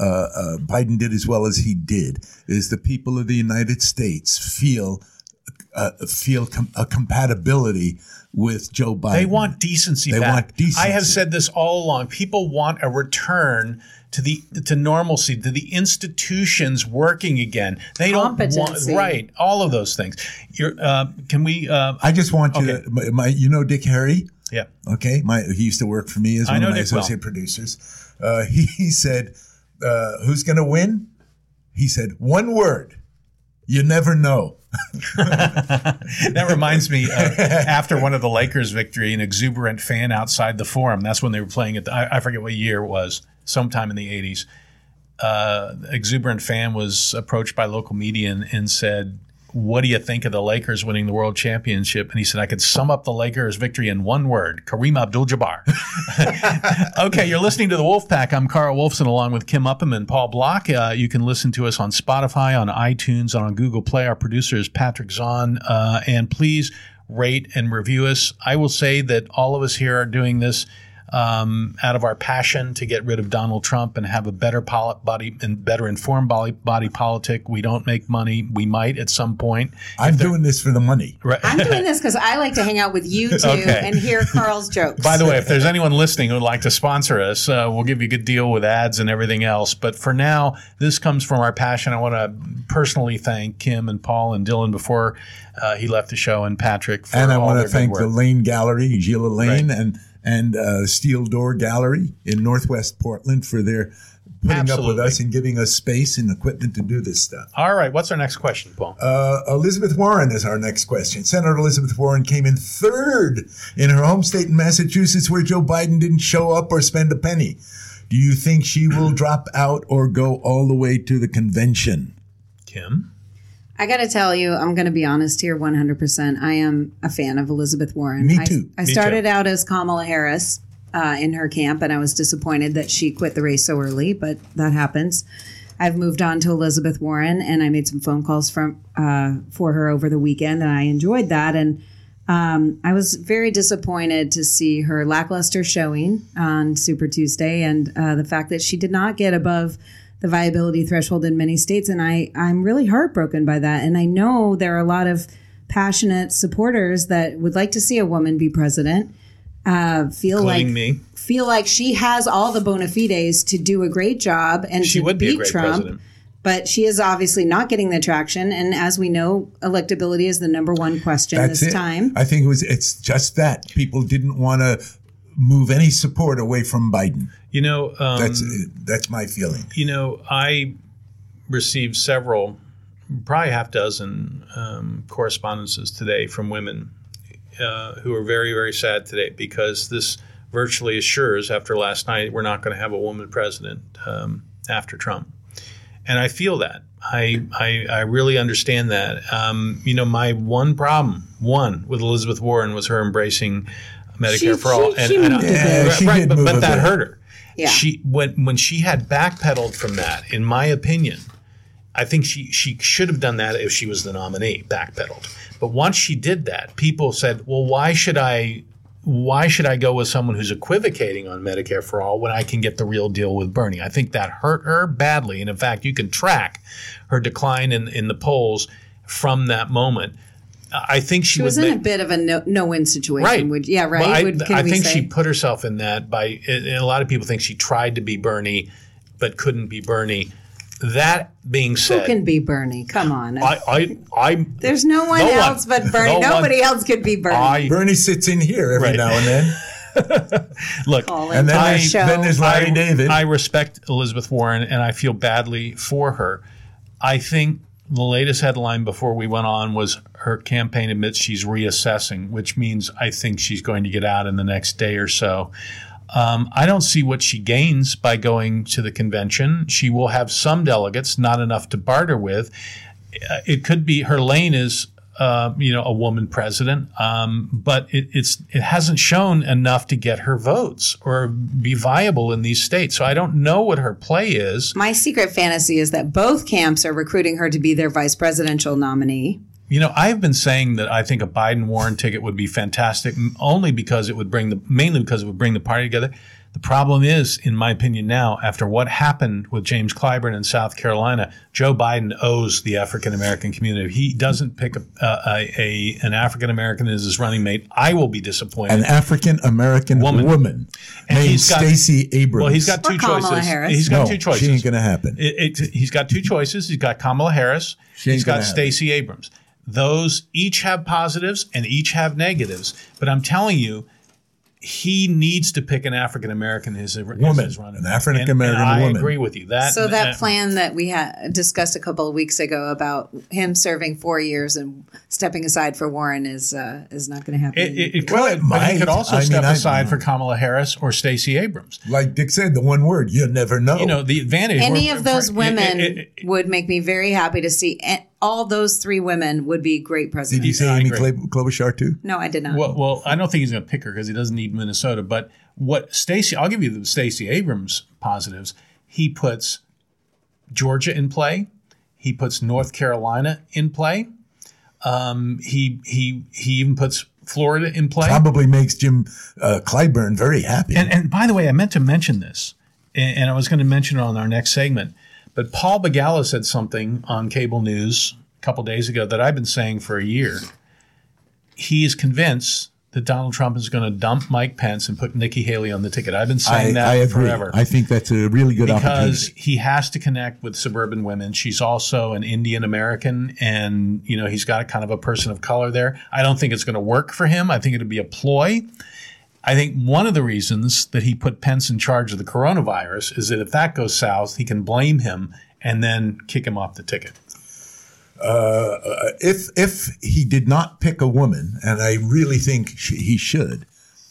Biden did as well as he did is the people of the United States feel a compatibility with Joe Biden. They want decency back. Want decency. I have said this all along. People want a return to normalcy, to the institutions working again. They don't want Competency. right. All of those things. Can we? I just want you to, you know Dick Harry? Yeah. Okay. He used to work for me as one of my associate producers. He said, who's going to win? He said, one word. You never know. That reminds me, after one of the Lakers' victory, an exuberant fan outside the Forum, that's when they were playing it. I forget what year it was, sometime in the 80s. Exuberant fan was approached by local media and said, what do you think of the Lakers winning the world championship? And he said, I could sum up the Lakers' victory in one word, Kareem Abdul-Jabbar. Okay, you're listening to The Wolf Pack. I'm Carl Wolfson along with Kim Upham and Paul Block. You can listen to us on Spotify, on iTunes, on Google Play. Our producer is Patrick Zahn. And please rate and review us. I will say that all of us here are doing this out of our passion to get rid of Donald Trump and have a better body and better informed body politic. We don't make money. We might at some point. I'm doing this for the money. Right. I'm doing this because I like to hang out with you two and hear Carl's jokes. By the way, if there's anyone listening who would like to sponsor us, we'll give you a good deal with ads and everything else. But for now, this comes from our passion. I want to personally thank Kim and Paul and Dylan before he left the show, and Patrick for And I all want their to thank good the work. Lane Gallery, Gila Lane, Right. and Steel Door Gallery in Northwest Portland for their putting up with us and giving us space and equipment to do this stuff. All right. What's our next question, Paul? Elizabeth Warren is our next question. Senator Elizabeth Warren came in third in her home state in Massachusetts, where Joe Biden didn't show up or spend a penny. Do you think she will drop out or go all the way to the convention? Kim? I got to tell you, I'm going to be honest here 100%. I am a fan of Elizabeth Warren. Me too. I started out as Kamala Harris in her camp, and I was disappointed that she quit the race so early, but that happens. I've moved on to Elizabeth Warren, and I made some phone calls for her over the weekend, and I enjoyed that. And I was very disappointed to see her lackluster showing on Super Tuesday and the fact that she did not get above the viability threshold in many states. And I'm really heartbroken by that. And I know there are a lot of passionate supporters that would like to see a woman be president, feel like she has all the bona fides to do a great job and She to would be a beat great Trump. president. But she is obviously not getting the traction. And as we know, electability is the number one question this time. I think it's just that. People didn't want to move any support away from Biden. You know, that's my feeling. You know, I received several, probably half dozen correspondences today from women who are very, very sad today because this virtually assures after last night we're not going to have a woman president after Trump. And I feel that. I really understand that. You know, my one problem, with Elizabeth Warren was her embracing Medicare for all. She moved a bit. But that hurt her. Yeah. When she had backpedaled from that, in my opinion, I think she should have done that if she was the nominee, backpedaled. But once she did that, people said, well, why should I go with someone who's equivocating on Medicare for all when I can get the real deal with Bernie? I think that hurt her badly. And in fact, you can track her decline in the polls from that moment. I think she was in a bit of a no-win situation. Right. Right. I think she put herself in that and a lot of people think she tried to be Bernie but couldn't be Bernie. That being said, who can be Bernie? Come on. There's no one else but Bernie. Nobody else could be Bernie. Bernie sits in here every now and then. Look, and then there's Larry David. I respect Elizabeth Warren, and I feel badly for her. I think the latest headline before we went on was her campaign admits she's reassessing, which means I think she's going to get out in the next day or so. I don't see what she gains by going to the convention. She will have some delegates, not enough to barter with. It could be her lane is, a woman president, but it hasn't shown enough to get her votes or be viable in these states. So I don't know what her play is. My secret fantasy is that both camps are recruiting her to be their vice presidential nominee. You know, I've been saying that I think a Biden-Warren ticket would be fantastic, mainly because it would bring the party together. The problem is, in my opinion now, after what happened with James Clyburn in South Carolina, Joe Biden owes the African-American community. If he doesn't pick an African-American as his running mate, I will be disappointed. An African-American woman named Stacey Abrams. Well, he's got two choices. He's got two choices. She ain't going to happen. He's got two choices. He's got Kamala Harris. He's got Stacey Abrams. Those each have positives and each have negatives. But I'm telling you, he needs to pick an African American as his running mate. An African American woman. I agree with you. That plan that we had discussed a couple of weeks ago about him serving 4 years and stepping aside for Warren is not going to happen. It could, but he could also step aside for Kamala Harris or Stacey Abrams. Like Dick said, the one word, you never know. You know, the advantage. Any of those women would make me very happy to see. All those three women would be great presidents. Did you say Amy Klobuchar too? No, I did not. Well, I don't think he's going to pick her because he doesn't need Minnesota. But I'll give you the Stacey Abrams positives. He puts Georgia in play. He puts North Carolina in play. He even puts Florida in play. Probably makes Jim Clyburn very happy. And by the way, I meant to mention this, and I was going to mention it on our next segment. But Paul Begala said something on cable news a couple days ago that I've been saying for a year. He is convinced that Donald Trump is going to dump Mike Pence and put Nikki Haley on the ticket. I've been saying that forever. I think that's a really good opportunity. Because he has to connect with suburban women. She's also an Indian American, and he's got kind of a person of color there. I don't think it's going to work for him. I think it'll be a ploy. I think one of the reasons that he put Pence in charge of the coronavirus is that if that goes south, he can blame him and then kick him off the ticket. If he did not pick a woman, and I really think he should,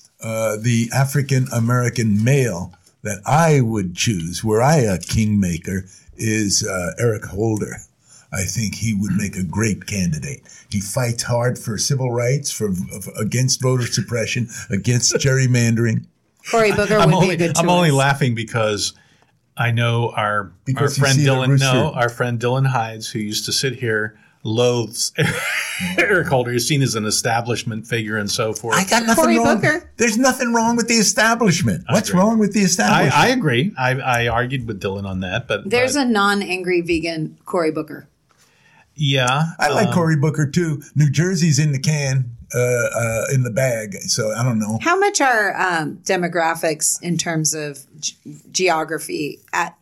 the African-American male that I would choose, were I a kingmaker, is Eric Holder. I think he would make a great candidate. He fights hard for civil rights, against voter suppression, against gerrymandering. Cory Booker would be a good choice. I'm only laughing because I know our friend Dylan. No, our friend Dylan Hides, who used to sit here, loathes Eric Holder. He's seen as an establishment figure and so forth. I got nothing wrong. Booker. There's nothing wrong with the establishment. What's wrong with the establishment? I agree. I argued with Dylan on that, but there's a non-angry vegan Cory Booker. Yeah, I like Cory Booker too. New Jersey's in the can, in the bag. So I don't know. How much are demographics in terms of geography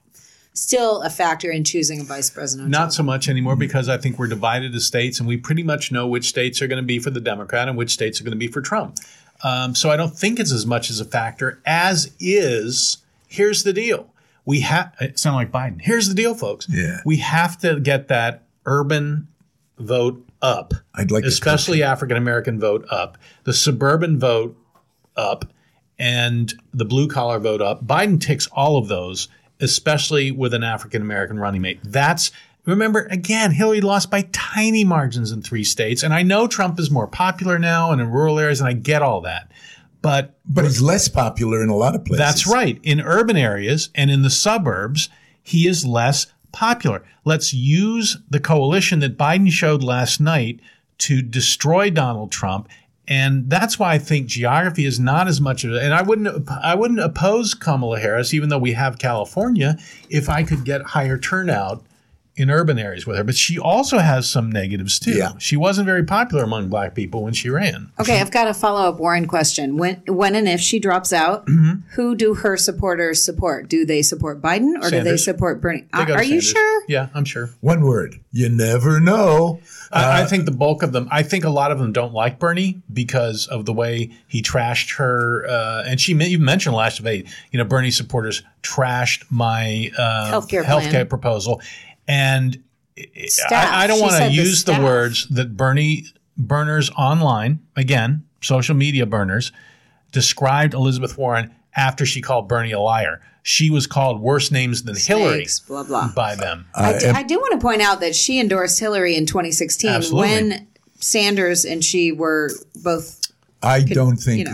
still a factor in choosing a vice president? Not so much anymore because I think we're divided as states, and we pretty much know which states are going to be for the Democrat and which states are going to be for Trump. So I don't think it's as much as a factor as is. Here's the deal: it sounded like Biden. Here's the deal, folks. Yeah, we have to get that urban vote up. I'd like especially African American vote up, the suburban vote up, and the blue collar vote up. Biden ticks all of those, especially with an African American running mate. Remember, again, Hillary lost by tiny margins in 3 states, and I know Trump is more popular now and in rural areas, and I get all that. But he's less popular in a lot of places. That's right. In urban areas and in the suburbs, he is less popular. Let's use the coalition that Biden showed last night to destroy Donald Trump. And that's why I think geography is not as much of it. And I wouldn't oppose Kamala Harris, even though we have California, if I could get higher turnout in urban areas with her. But she also has some negatives too. Yeah. She wasn't very popular among black people when she ran. Okay, I've got a follow-up Warren question. When and if she drops out, who do her supporters support? Do they support Biden or do they support Bernie? Are you sure? Yeah, I'm sure. One word. You never know. I think the bulk of them, I think a lot of them don't like Bernie because of the way he trashed her. And she even mentioned last debate, Bernie supporters trashed my healthcare proposal. And I don't want to use the words that Bernie burners online, again, social media burners, described Elizabeth Warren after she called Bernie a liar. She was called worse names than Hillary blah, blah. by them. I do want to point out that she endorsed Hillary in 2016 when Sanders and she were both. I don't think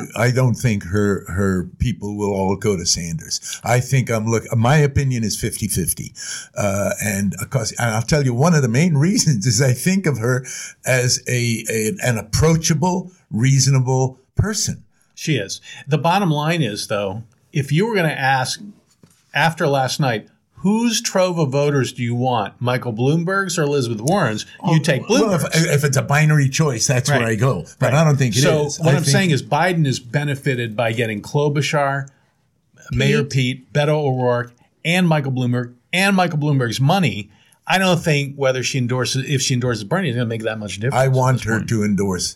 her people will all go to Sanders. I think my opinion is 50-50. And I'll tell you, one of the main reasons is I think of her as an approachable, reasonable person. She is. The bottom line is, though, if you were going to ask after last night, whose trove of voters do you want, Michael Bloomberg's or Elizabeth Warren's? You take Bloomberg's. Well, if it's a binary choice, that's where I go. But I don't think it is. So what I'm saying is Biden is benefited by getting Klobuchar, Mayor Pete, Beto O'Rourke, and Michael Bloomberg, and Michael Bloomberg's money. I don't think if she endorses Bernie, it's going to make that much difference. I want her to endorse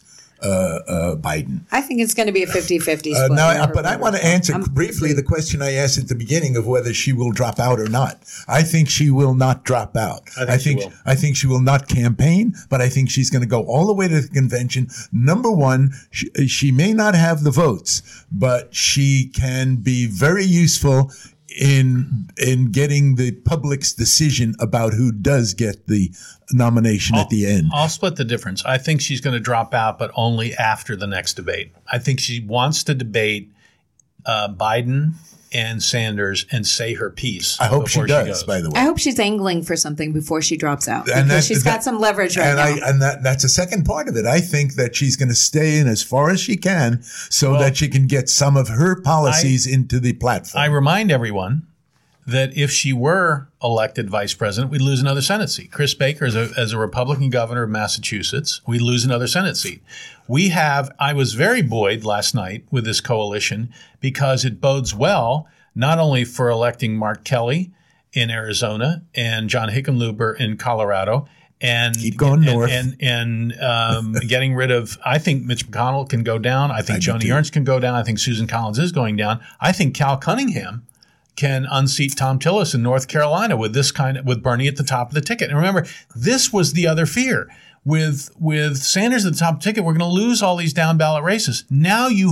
Biden. I think it's going to be a 50-50 split. But I want to answer briefly the question I asked at the beginning of whether she will drop out or not. I think she will not drop out. I think she will not campaign, but I think she's going to go all the way to the convention. Number one, she may not have the votes, but she can be very useful in getting the public's decision about who does get the nomination at the end. I'll split the difference. I think she's going to drop out, but only after the next debate. I think she wants to debate Biden and Sanders and say her piece. I hope she does, by the way. I hope she's angling for something before she drops out, because she's got some leverage right now. And that's a second part of it. I think that she's going to stay in as far as she can that she can get some of her policies into the platform. I remind everyone that if she were elected vice president, we'd lose another Senate seat. Chris Baker, as a Republican governor of Massachusetts, we'd lose another Senate seat. I was very buoyed last night with this coalition because it bodes well not only for electing Mark Kelly in Arizona and John Hickenlooper in Colorado, and keep going north, and getting rid of. I think Mitch McConnell can go down. I think Joni Ernst can go down. I think Susan Collins is going down. I think Cal Cunningham can unseat Tom Tillis in North Carolina with Bernie at the top of the ticket. And remember, this was the other fear. With Sanders at the top of the ticket, we're going to lose all these down ballot races. Now you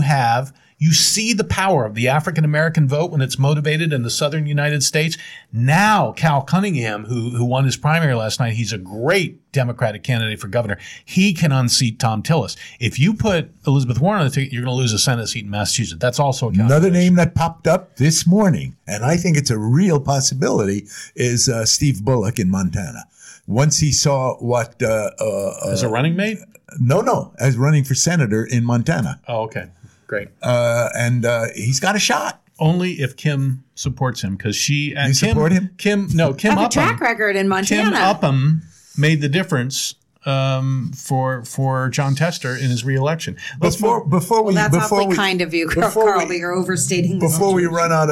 see the power of the African American vote when it's motivated in the southern United States. Now Cal Cunningham, who won his primary last night, he's a great Democratic candidate for governor. He can unseat Tom Tillis. If you put Elizabeth Warren on the ticket, you're going to lose a Senate seat in Massachusetts. That's also a calculation. Another name that popped up this morning, and I think it's a real possibility, is Steve Bullock in Montana. Once he saw what as a running mate? No, as running for senator in Montana. Oh, okay. Great. And he's got a shot. Only if Kim supports him, because she and you support him? Kim have Upham, a track record in Montana. Kim Upham made the difference for John Tester in his reelection. That's awfully kind of you, Carl, but you're overstating. Before we run out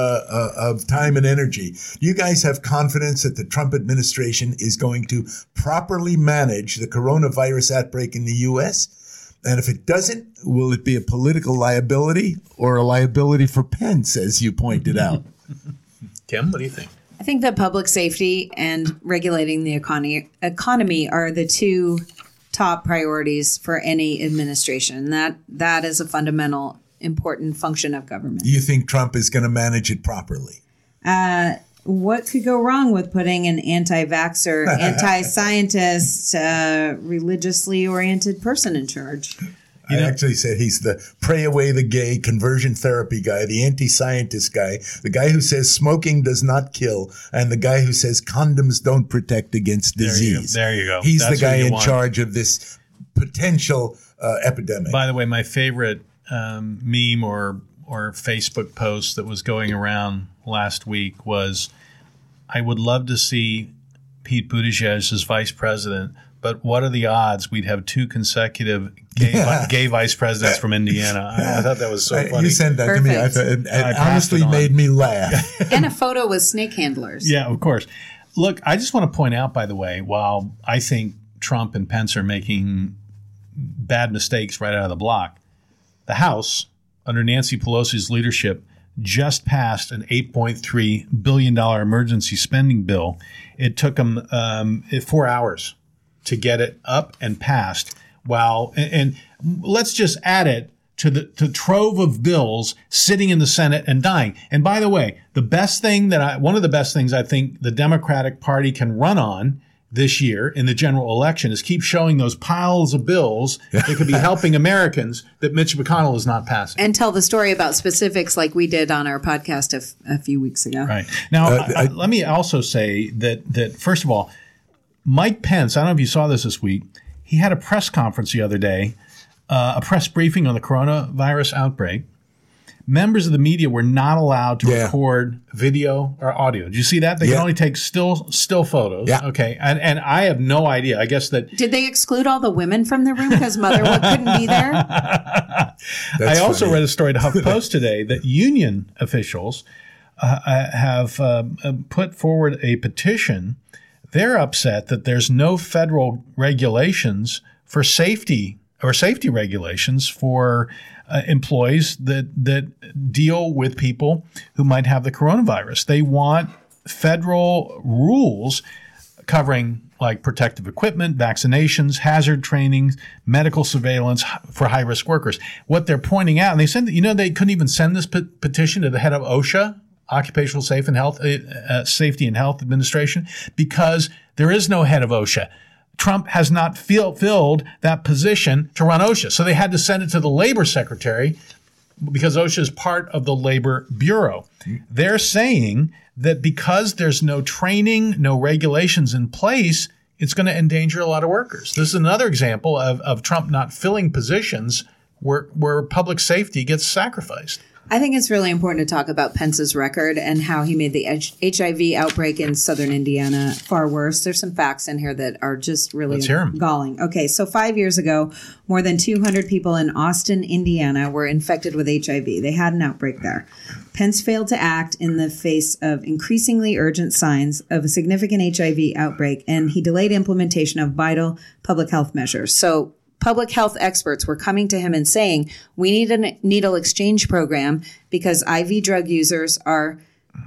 of time and energy, you guys have confidence that the Trump administration is going to properly manage the coronavirus outbreak in the U.S.? And if it doesn't, will it be a political liability or a liability for Pence, as you pointed out? Kim, what do you think? I think that public safety and regulating the economy are the two top priorities for any administration. That is a fundamental, important function of government. Do you think Trump is going to manage it properly? What could go wrong with putting an anti-vaxxer, anti-scientist, religiously oriented person in charge? I actually said he's the pray away the gay conversion therapy guy, the anti-scientist guy, the guy who says smoking does not kill, and the guy who says condoms don't protect against disease. There you go. He's the guy in charge of this potential epidemic. By the way, my favorite meme or Facebook post that was going around last week was, I would love to see Pete Buttigieg as vice president, but what are the odds we'd have two consecutive gay vice presidents from Indiana? I thought that was so funny. You sent that Perfect. to me. It honestly made me laugh. And a photo with snake handlers. Yeah, of course. Look, I just want to point out, by the way, while I think Trump and Pence are making bad mistakes right out of the block, the House, under Nancy Pelosi's leadership, just passed an $8.3 billion emergency spending bill. It took them 4 hours to get it up and passed. And let's just add it to the trove of bills sitting in the Senate and dying. And by the way, one of the best things I think the Democratic Party can run on this year in the general election is keep showing those piles of bills that could be helping Americans that Mitch McConnell is not passing. And tell the story about specifics like we did on our podcast a few weeks ago. Right. Now, let me also say that first of all, Mike Pence, I don't know if you saw this week, he had a press conference the other day, a press briefing on the coronavirus outbreak. members of the media were not allowed to record video or audio. Did you see that? They can only take still photos. Yeah. Okay. And I have no idea. I guess that. Did they exclude all the women from the room because Motherwood couldn't be there? I also read a story to HuffPost today that union officials have put forward a petition. They're upset that there's no federal regulations for safety regulations for employees that deal with people who might have the coronavirus. They want federal rules covering like protective equipment, vaccinations, hazard training, medical surveillance for high-risk workers. What they're pointing out, and they said that, they couldn't even send this petition to the head of OSHA, Occupational Safety and Health Administration, because there is no head of OSHA. Trump has not filled that position to run OSHA. So they had to send it to the labor secretary because OSHA is part of the Labor Bureau. They're saying that because there's no training, no regulations in place, it's going to endanger a lot of workers. This is another example of Trump not filling positions where public safety gets sacrificed. I think it's really important to talk about Pence's record and how he made the HIV outbreak in southern Indiana far worse. There's some facts in here that are just really galling. Okay, so 5 years ago, more than 200 people in Austin, Indiana were infected with HIV. They had an outbreak there. Pence failed to act in the face of increasingly urgent signs of a significant HIV outbreak, and he delayed implementation of vital public health measures. So public health experts were coming to him and saying, we need a needle exchange program because IV drug users are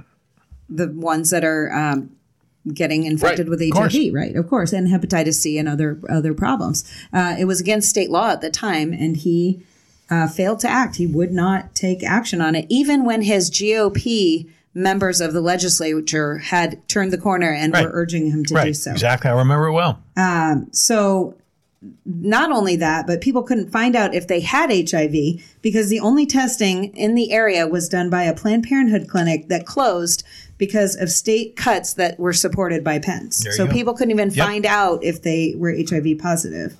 the ones that are getting infected with HIV, right? Of course, and hepatitis C and other problems. It was against state law at the time, and he failed to act. He would not take action on it, even when his GOP members of the legislature had turned the corner and were urging him to do so. Exactly. I remember it well. So not only that, but people couldn't find out if they had HIV because the only testing in the area was done by a Planned Parenthood clinic that closed because of state cuts that were supported by Pence. So people couldn't even find out if they were HIV positive.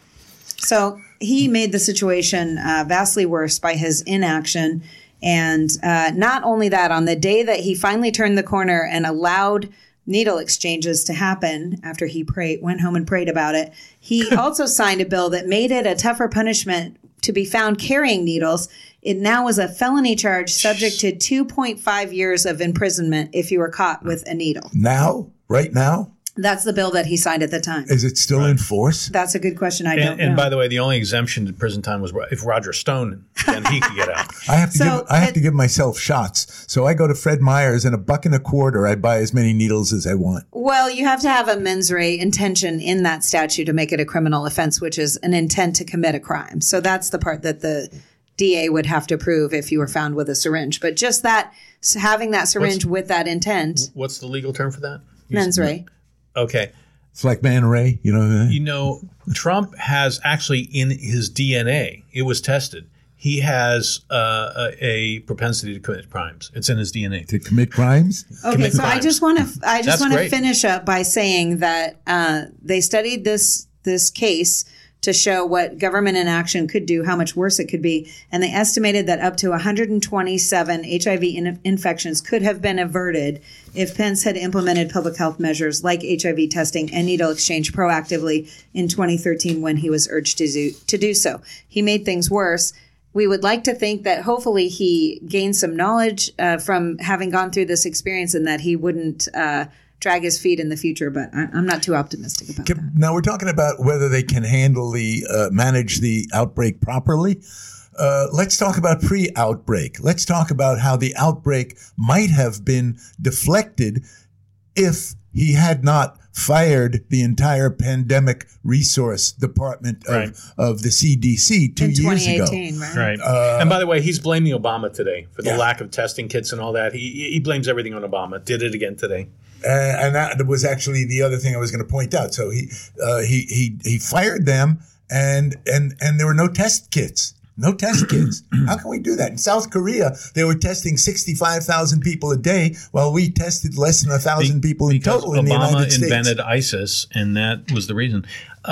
So he made the situation vastly worse by his inaction. And not only that, on the day that he finally turned the corner and allowed needle exchanges to happen after he went home and prayed about it, he also signed a bill that made it a tougher punishment to be found carrying needles. It now is a felony charge subject to 2.5 years of imprisonment if you were caught with a needle. Now? Right now? That's the bill that he signed at the time. Is it still in force? That's a good question. I don't know. And by the way, the only exemption to prison time was if Roger Stone, then he could get out. I have to give myself shots. So I go to Fred Meyer's and $1.25. I buy as many needles as I want. Well, you have to have a mens rea intention in that statute to make it a criminal offense, which is an intent to commit a crime. So that's the part that the DA would have to prove if you were found with a syringe. But just that, having that syringe with that intent. What's the legal term for that? Mens rea. Okay. It's like Man Ray, Trump has actually in his DNA, it was tested, he has a propensity to commit crimes. It's in his DNA. To commit crimes? Okay, so crimes. I just want to finish up by saying that they studied this case to show what government inaction could do, how much worse it could be. And they estimated that up to 127 HIV infections could have been averted if Pence had implemented public health measures like HIV testing and needle exchange proactively in 2013 when he was urged to do so. He made things worse. We would like to think that hopefully he gained some knowledge from having gone through this experience and that he wouldn't drag his feet in the future, but I'm not too optimistic about that. Now we're talking about whether they can handle manage the outbreak properly. Let's talk about pre-outbreak. Let's talk about how the outbreak might have been deflected if he had not fired the entire pandemic resource department of the CDC 2 years ago. Right. And by the way, he's blaming Obama today for the lack of testing kits and all that. He blames everything on Obama. Did it again today. And that was actually the other thing I was going to point out. So he fired them, and there were no test kits. No test kits. How can we do that? In South Korea, they were testing 65,000 people a day, while we tested less than 1,000 people in total in the United States. Obama invented ISIS, and that was the reason.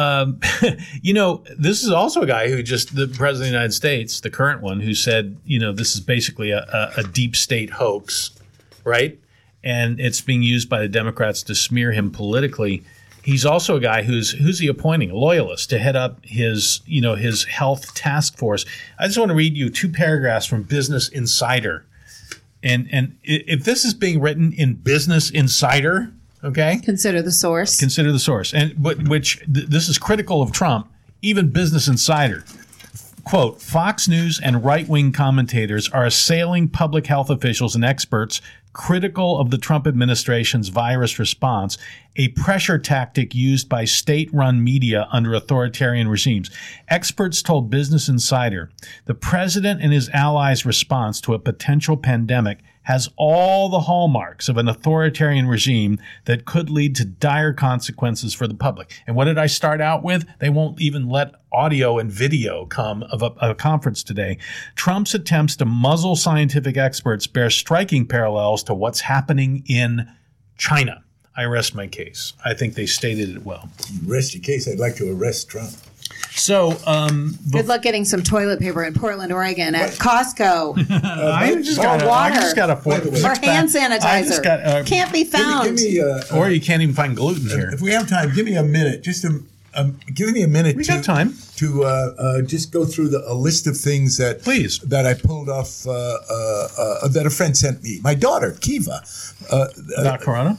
This is also a guy who the president of the United States, the current one, who said, this is basically a deep state hoax, right? And it's being used by the Democrats to smear him politically. He's also a guy who's he appointing? A loyalist to head up his health task force. I just want to read you 2 paragraphs from Business Insider. And if this is being written in Business Insider, okay? Consider the source. Consider the source. This is critical of Trump, even Business Insider. Quote, Fox News and right-wing commentators are assailing public health officials and experts critical of the Trump administration's virus response, a pressure tactic used by state-run media under authoritarian regimes. Experts told Business Insider the president and his allies' response to a potential pandemic has all the hallmarks of an authoritarian regime that could lead to dire consequences for the public. And what did I start out with? They won't even let audio and video come of a conference today. Trump's attempts to muzzle scientific experts bear striking parallels to what's happening in China. I rest my case. I think they stated it well. You rest your case. I'd like to arrest Trump. So, good luck getting some toilet paper in Portland, Oregon at Costco. I just got a or hand sanitizer. Can't be found. Give me or you can't even find gluten here. If we have time, give me a minute. Give me a minute. We got time to just go through a list of things that that I pulled off that a friend sent me. My daughter Kiva. About Corona?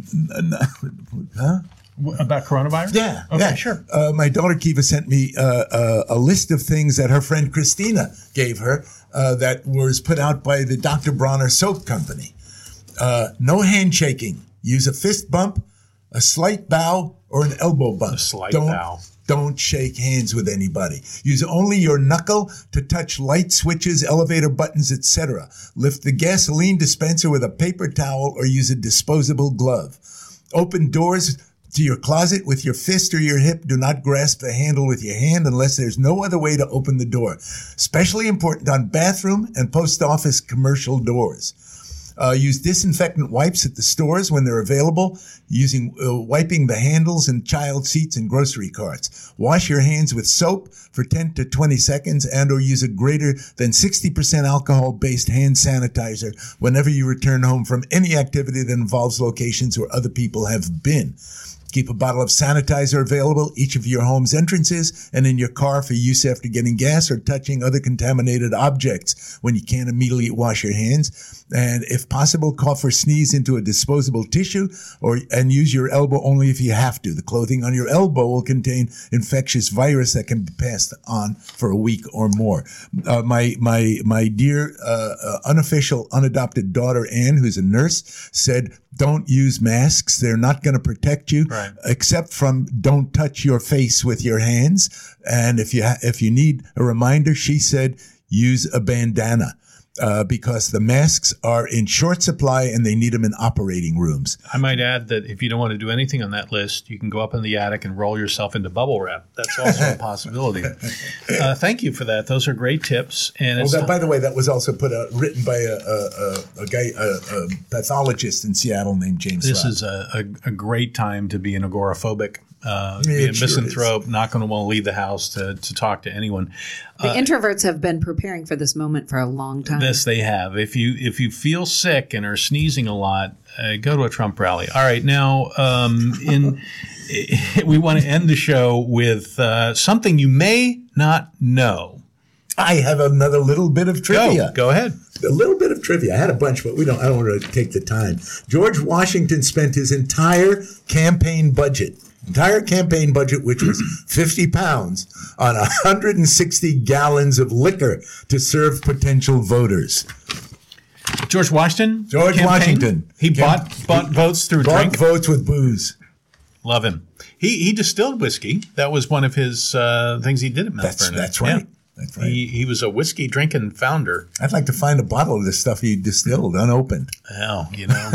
Huh? About coronavirus? Yeah. Okay, yeah. Sure. My daughter Kiva sent me a list of things that her friend Christina gave her that was put out by the Dr. Bronner Soap Company. No handshaking. Use a fist bump, a slight bow, or an elbow bump. A slight bow. Don't shake hands with anybody. Use only your knuckle to touch light switches, elevator buttons, etc. Lift the gasoline dispenser with a paper towel or use a disposable glove. Open doors to your closet with your fist or your hip. Do not grasp the handle with your hand unless there's no other way to open the door. Especially important on bathroom and post office commercial doors. Use disinfectant wipes at the stores when they're available, wiping the handles and child seats and grocery carts. Wash your hands with soap for 10 to 20 seconds and or use a greater than 60% alcohol-based hand sanitizer whenever you return home from any activity that involves locations where other people have been. Keep a bottle of sanitizer available each of your home's entrances and in your car for use after getting gas or touching other contaminated objects when you can't immediately wash your hands. And if possible, cough or sneeze into a disposable tissue and use your elbow only if you have to. The clothing on your elbow will contain infectious virus that can be passed on for a week or more. My dear unofficial, unadopted daughter, Anne, who's a nurse, said, don't use masks. They're not going to protect you, right, except from don't touch your face with your hands. And if you need a reminder, she said, use a bandana. Because the masks are in short supply and they need them in operating rooms. I might add that if you don't want to do anything on that list, you can go up in the attic and roll yourself into bubble wrap. That's also a possibility. Thank you for that. Those are great tips. And by the way, that was also written by a pathologist in Seattle named James This Robb. is a great time to be an agoraphobic. Be a misanthrope, not going to want to leave the house to talk to anyone. The introverts have been preparing for this moment for a long time. Yes, they have. If you feel sick and are sneezing a lot, go to a Trump rally. All right, now we want to end the show with something you may not know. I have another little bit of trivia. Go ahead. A little bit of trivia. I had a bunch, but I don't want to take the time. George Washington spent his entire campaign budget, which was 50 pounds, on 160 gallons of liquor to serve potential voters. George Washington? George Washington. He bought votes through drink? Bought votes with booze. Love him. He distilled whiskey. That was one of his things he did at Mount Vernon. That's right. Yeah. That's right. He was a whiskey drinking founder. I'd like to find a bottle of this stuff he distilled unopened. Hell,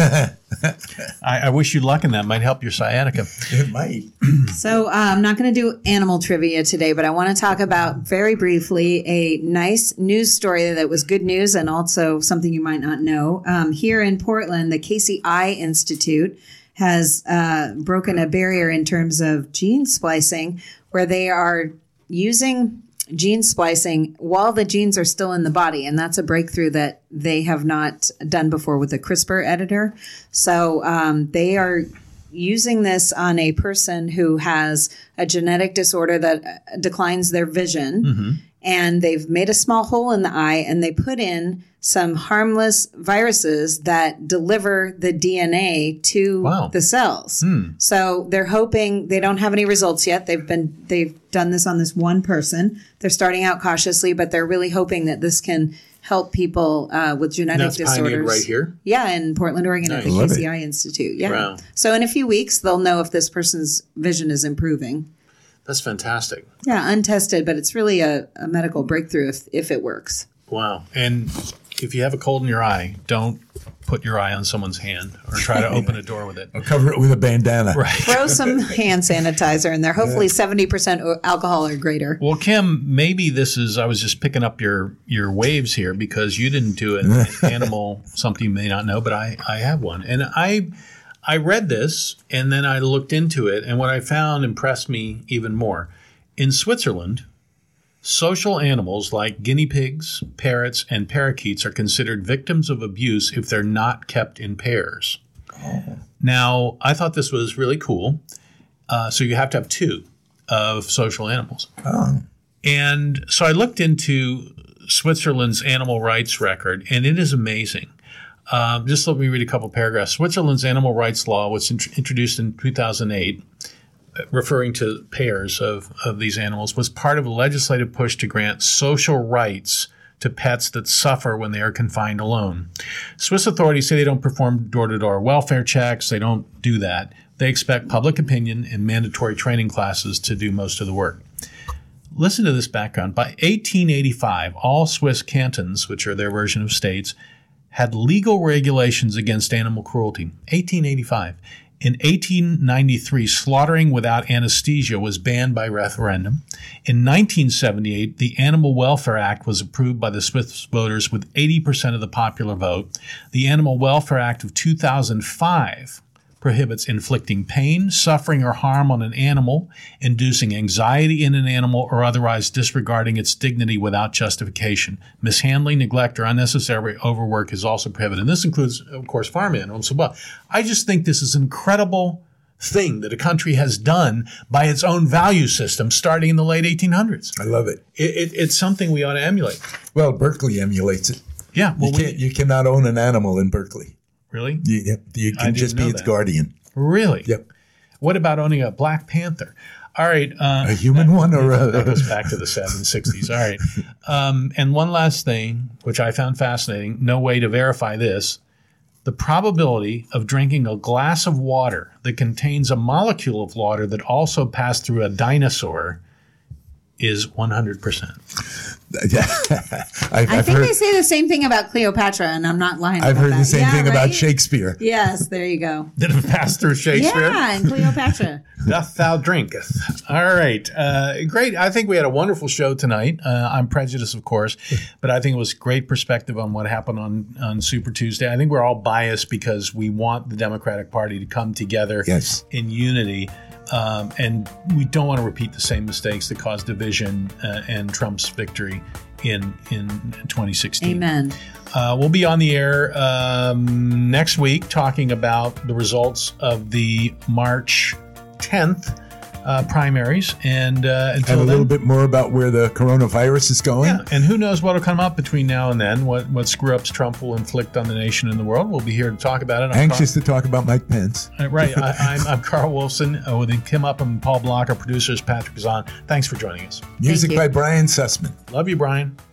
I wish you luck in that. Might help your sciatica. It might. So I'm not going to do animal trivia today, but I want to talk about very briefly a nice news story that was good news and also something you might not know. Here in Portland, the Casey Eye Institute has broken a barrier in terms of gene splicing, where they are using gene splicing while the genes are still in the body. And that's a breakthrough that they have not done before with a CRISPR editor. So they are using this on a person who has a genetic disorder that declines their vision. Mm-hmm. And they've made a small hole in the eye and they put in some harmless viruses that deliver the DNA to the cells. So they're hoping, they don't have any results yet. They've done this on this one person. They're starting out cautiously, but they're really hoping that this can help people with genetic disorders. Pioneered right here? Yeah, in Portland, Oregon at the Casey Eye Institute. Yeah. Wow. So in a few weeks, they'll know if this person's vision is improving. That's fantastic. Yeah, untested, but it's really a medical breakthrough if it works. Wow. And if you have a cold in your eye, don't put your eye on someone's hand or try to open a door with it. Or cover it with a bandana. Right. Throw some hand sanitizer in there. Hopefully 70% alcohol or greater. Well, Kim, maybe this is, I was just picking up your waves here because you didn't do an animal, something you may not know, but I have one. And I read this and then I looked into it, and what I found impressed me even more. In Switzerland, social animals like guinea pigs, parrots, and parakeets are considered victims of abuse if they're not kept in pairs. Oh. Now, I thought this was really cool. So you have to have two of social animals. Oh. And so I looked into Switzerland's animal rights record, and it is amazing. Just let me read a couple paragraphs. Switzerland's animal rights law was introduced in 2008, referring to pairs of these animals, was part of a legislative push to grant social rights to pets that suffer when they are confined alone. Swiss authorities say they don't perform door-to-door welfare checks. They don't do that. They expect public opinion and mandatory training classes to do most of the work. Listen to this background. By 1885, all Swiss cantons, which are their version of states, had legal regulations against animal cruelty. 1885. In 1893, slaughtering without anesthesia was banned by referendum. In 1978, the Animal Welfare Act was approved by the Swiss voters with 80% of the popular vote. The Animal Welfare Act of 2005 prohibits inflicting pain, suffering, or harm on an animal, inducing anxiety in an animal, or otherwise disregarding its dignity without justification. Mishandling, neglect, or unnecessary overwork is also prohibited. And this includes, of course, farm animals as well. I just think this is an incredible thing that a country has done by its own value system starting in the late 1800s. I love it. It's something we ought to emulate. Well, Berkeley emulates it. Yeah. Well, you cannot own an animal in Berkeley. Really? You can just be its guardian. Really? Yep. What about owning a Black Panther? All right. A human one or that goes back to the 60s. All right. And one last thing, which I found fascinating, no way to verify this. The probability of drinking a glass of water that contains a molecule of water that also passed through a dinosaur is 100%. I think they say the same thing about Cleopatra, and I'm not lying. I've heard the same thing about Shakespeare. Yes, there you go. Did it pass through Shakespeare? Yeah, and Cleopatra. Doth thou drinketh. All right. Great. I think we had a wonderful show tonight. I'm prejudiced, of course, but I think it was great perspective on what happened on Super Tuesday. I think we're all biased because we want the Democratic Party to come together in unity. And we don't want to repeat the same mistakes that caused division and Trump's victory in 2016. Amen. We'll be on the air next week talking about the results of the March 10th primaries. And a little bit more about where the coronavirus is going. Yeah, and who knows what will come up between now and then, what screw-ups Trump will inflict on the nation and the world. We'll be here to talk about it. Anxious to talk about Mike Pence. Right. I'm Carl Wolfson with Kim Upham and Paul Block. Our producers, Patrick Zahn. Thanks for joining us. Music by Brian Sussman. Love you, Brian.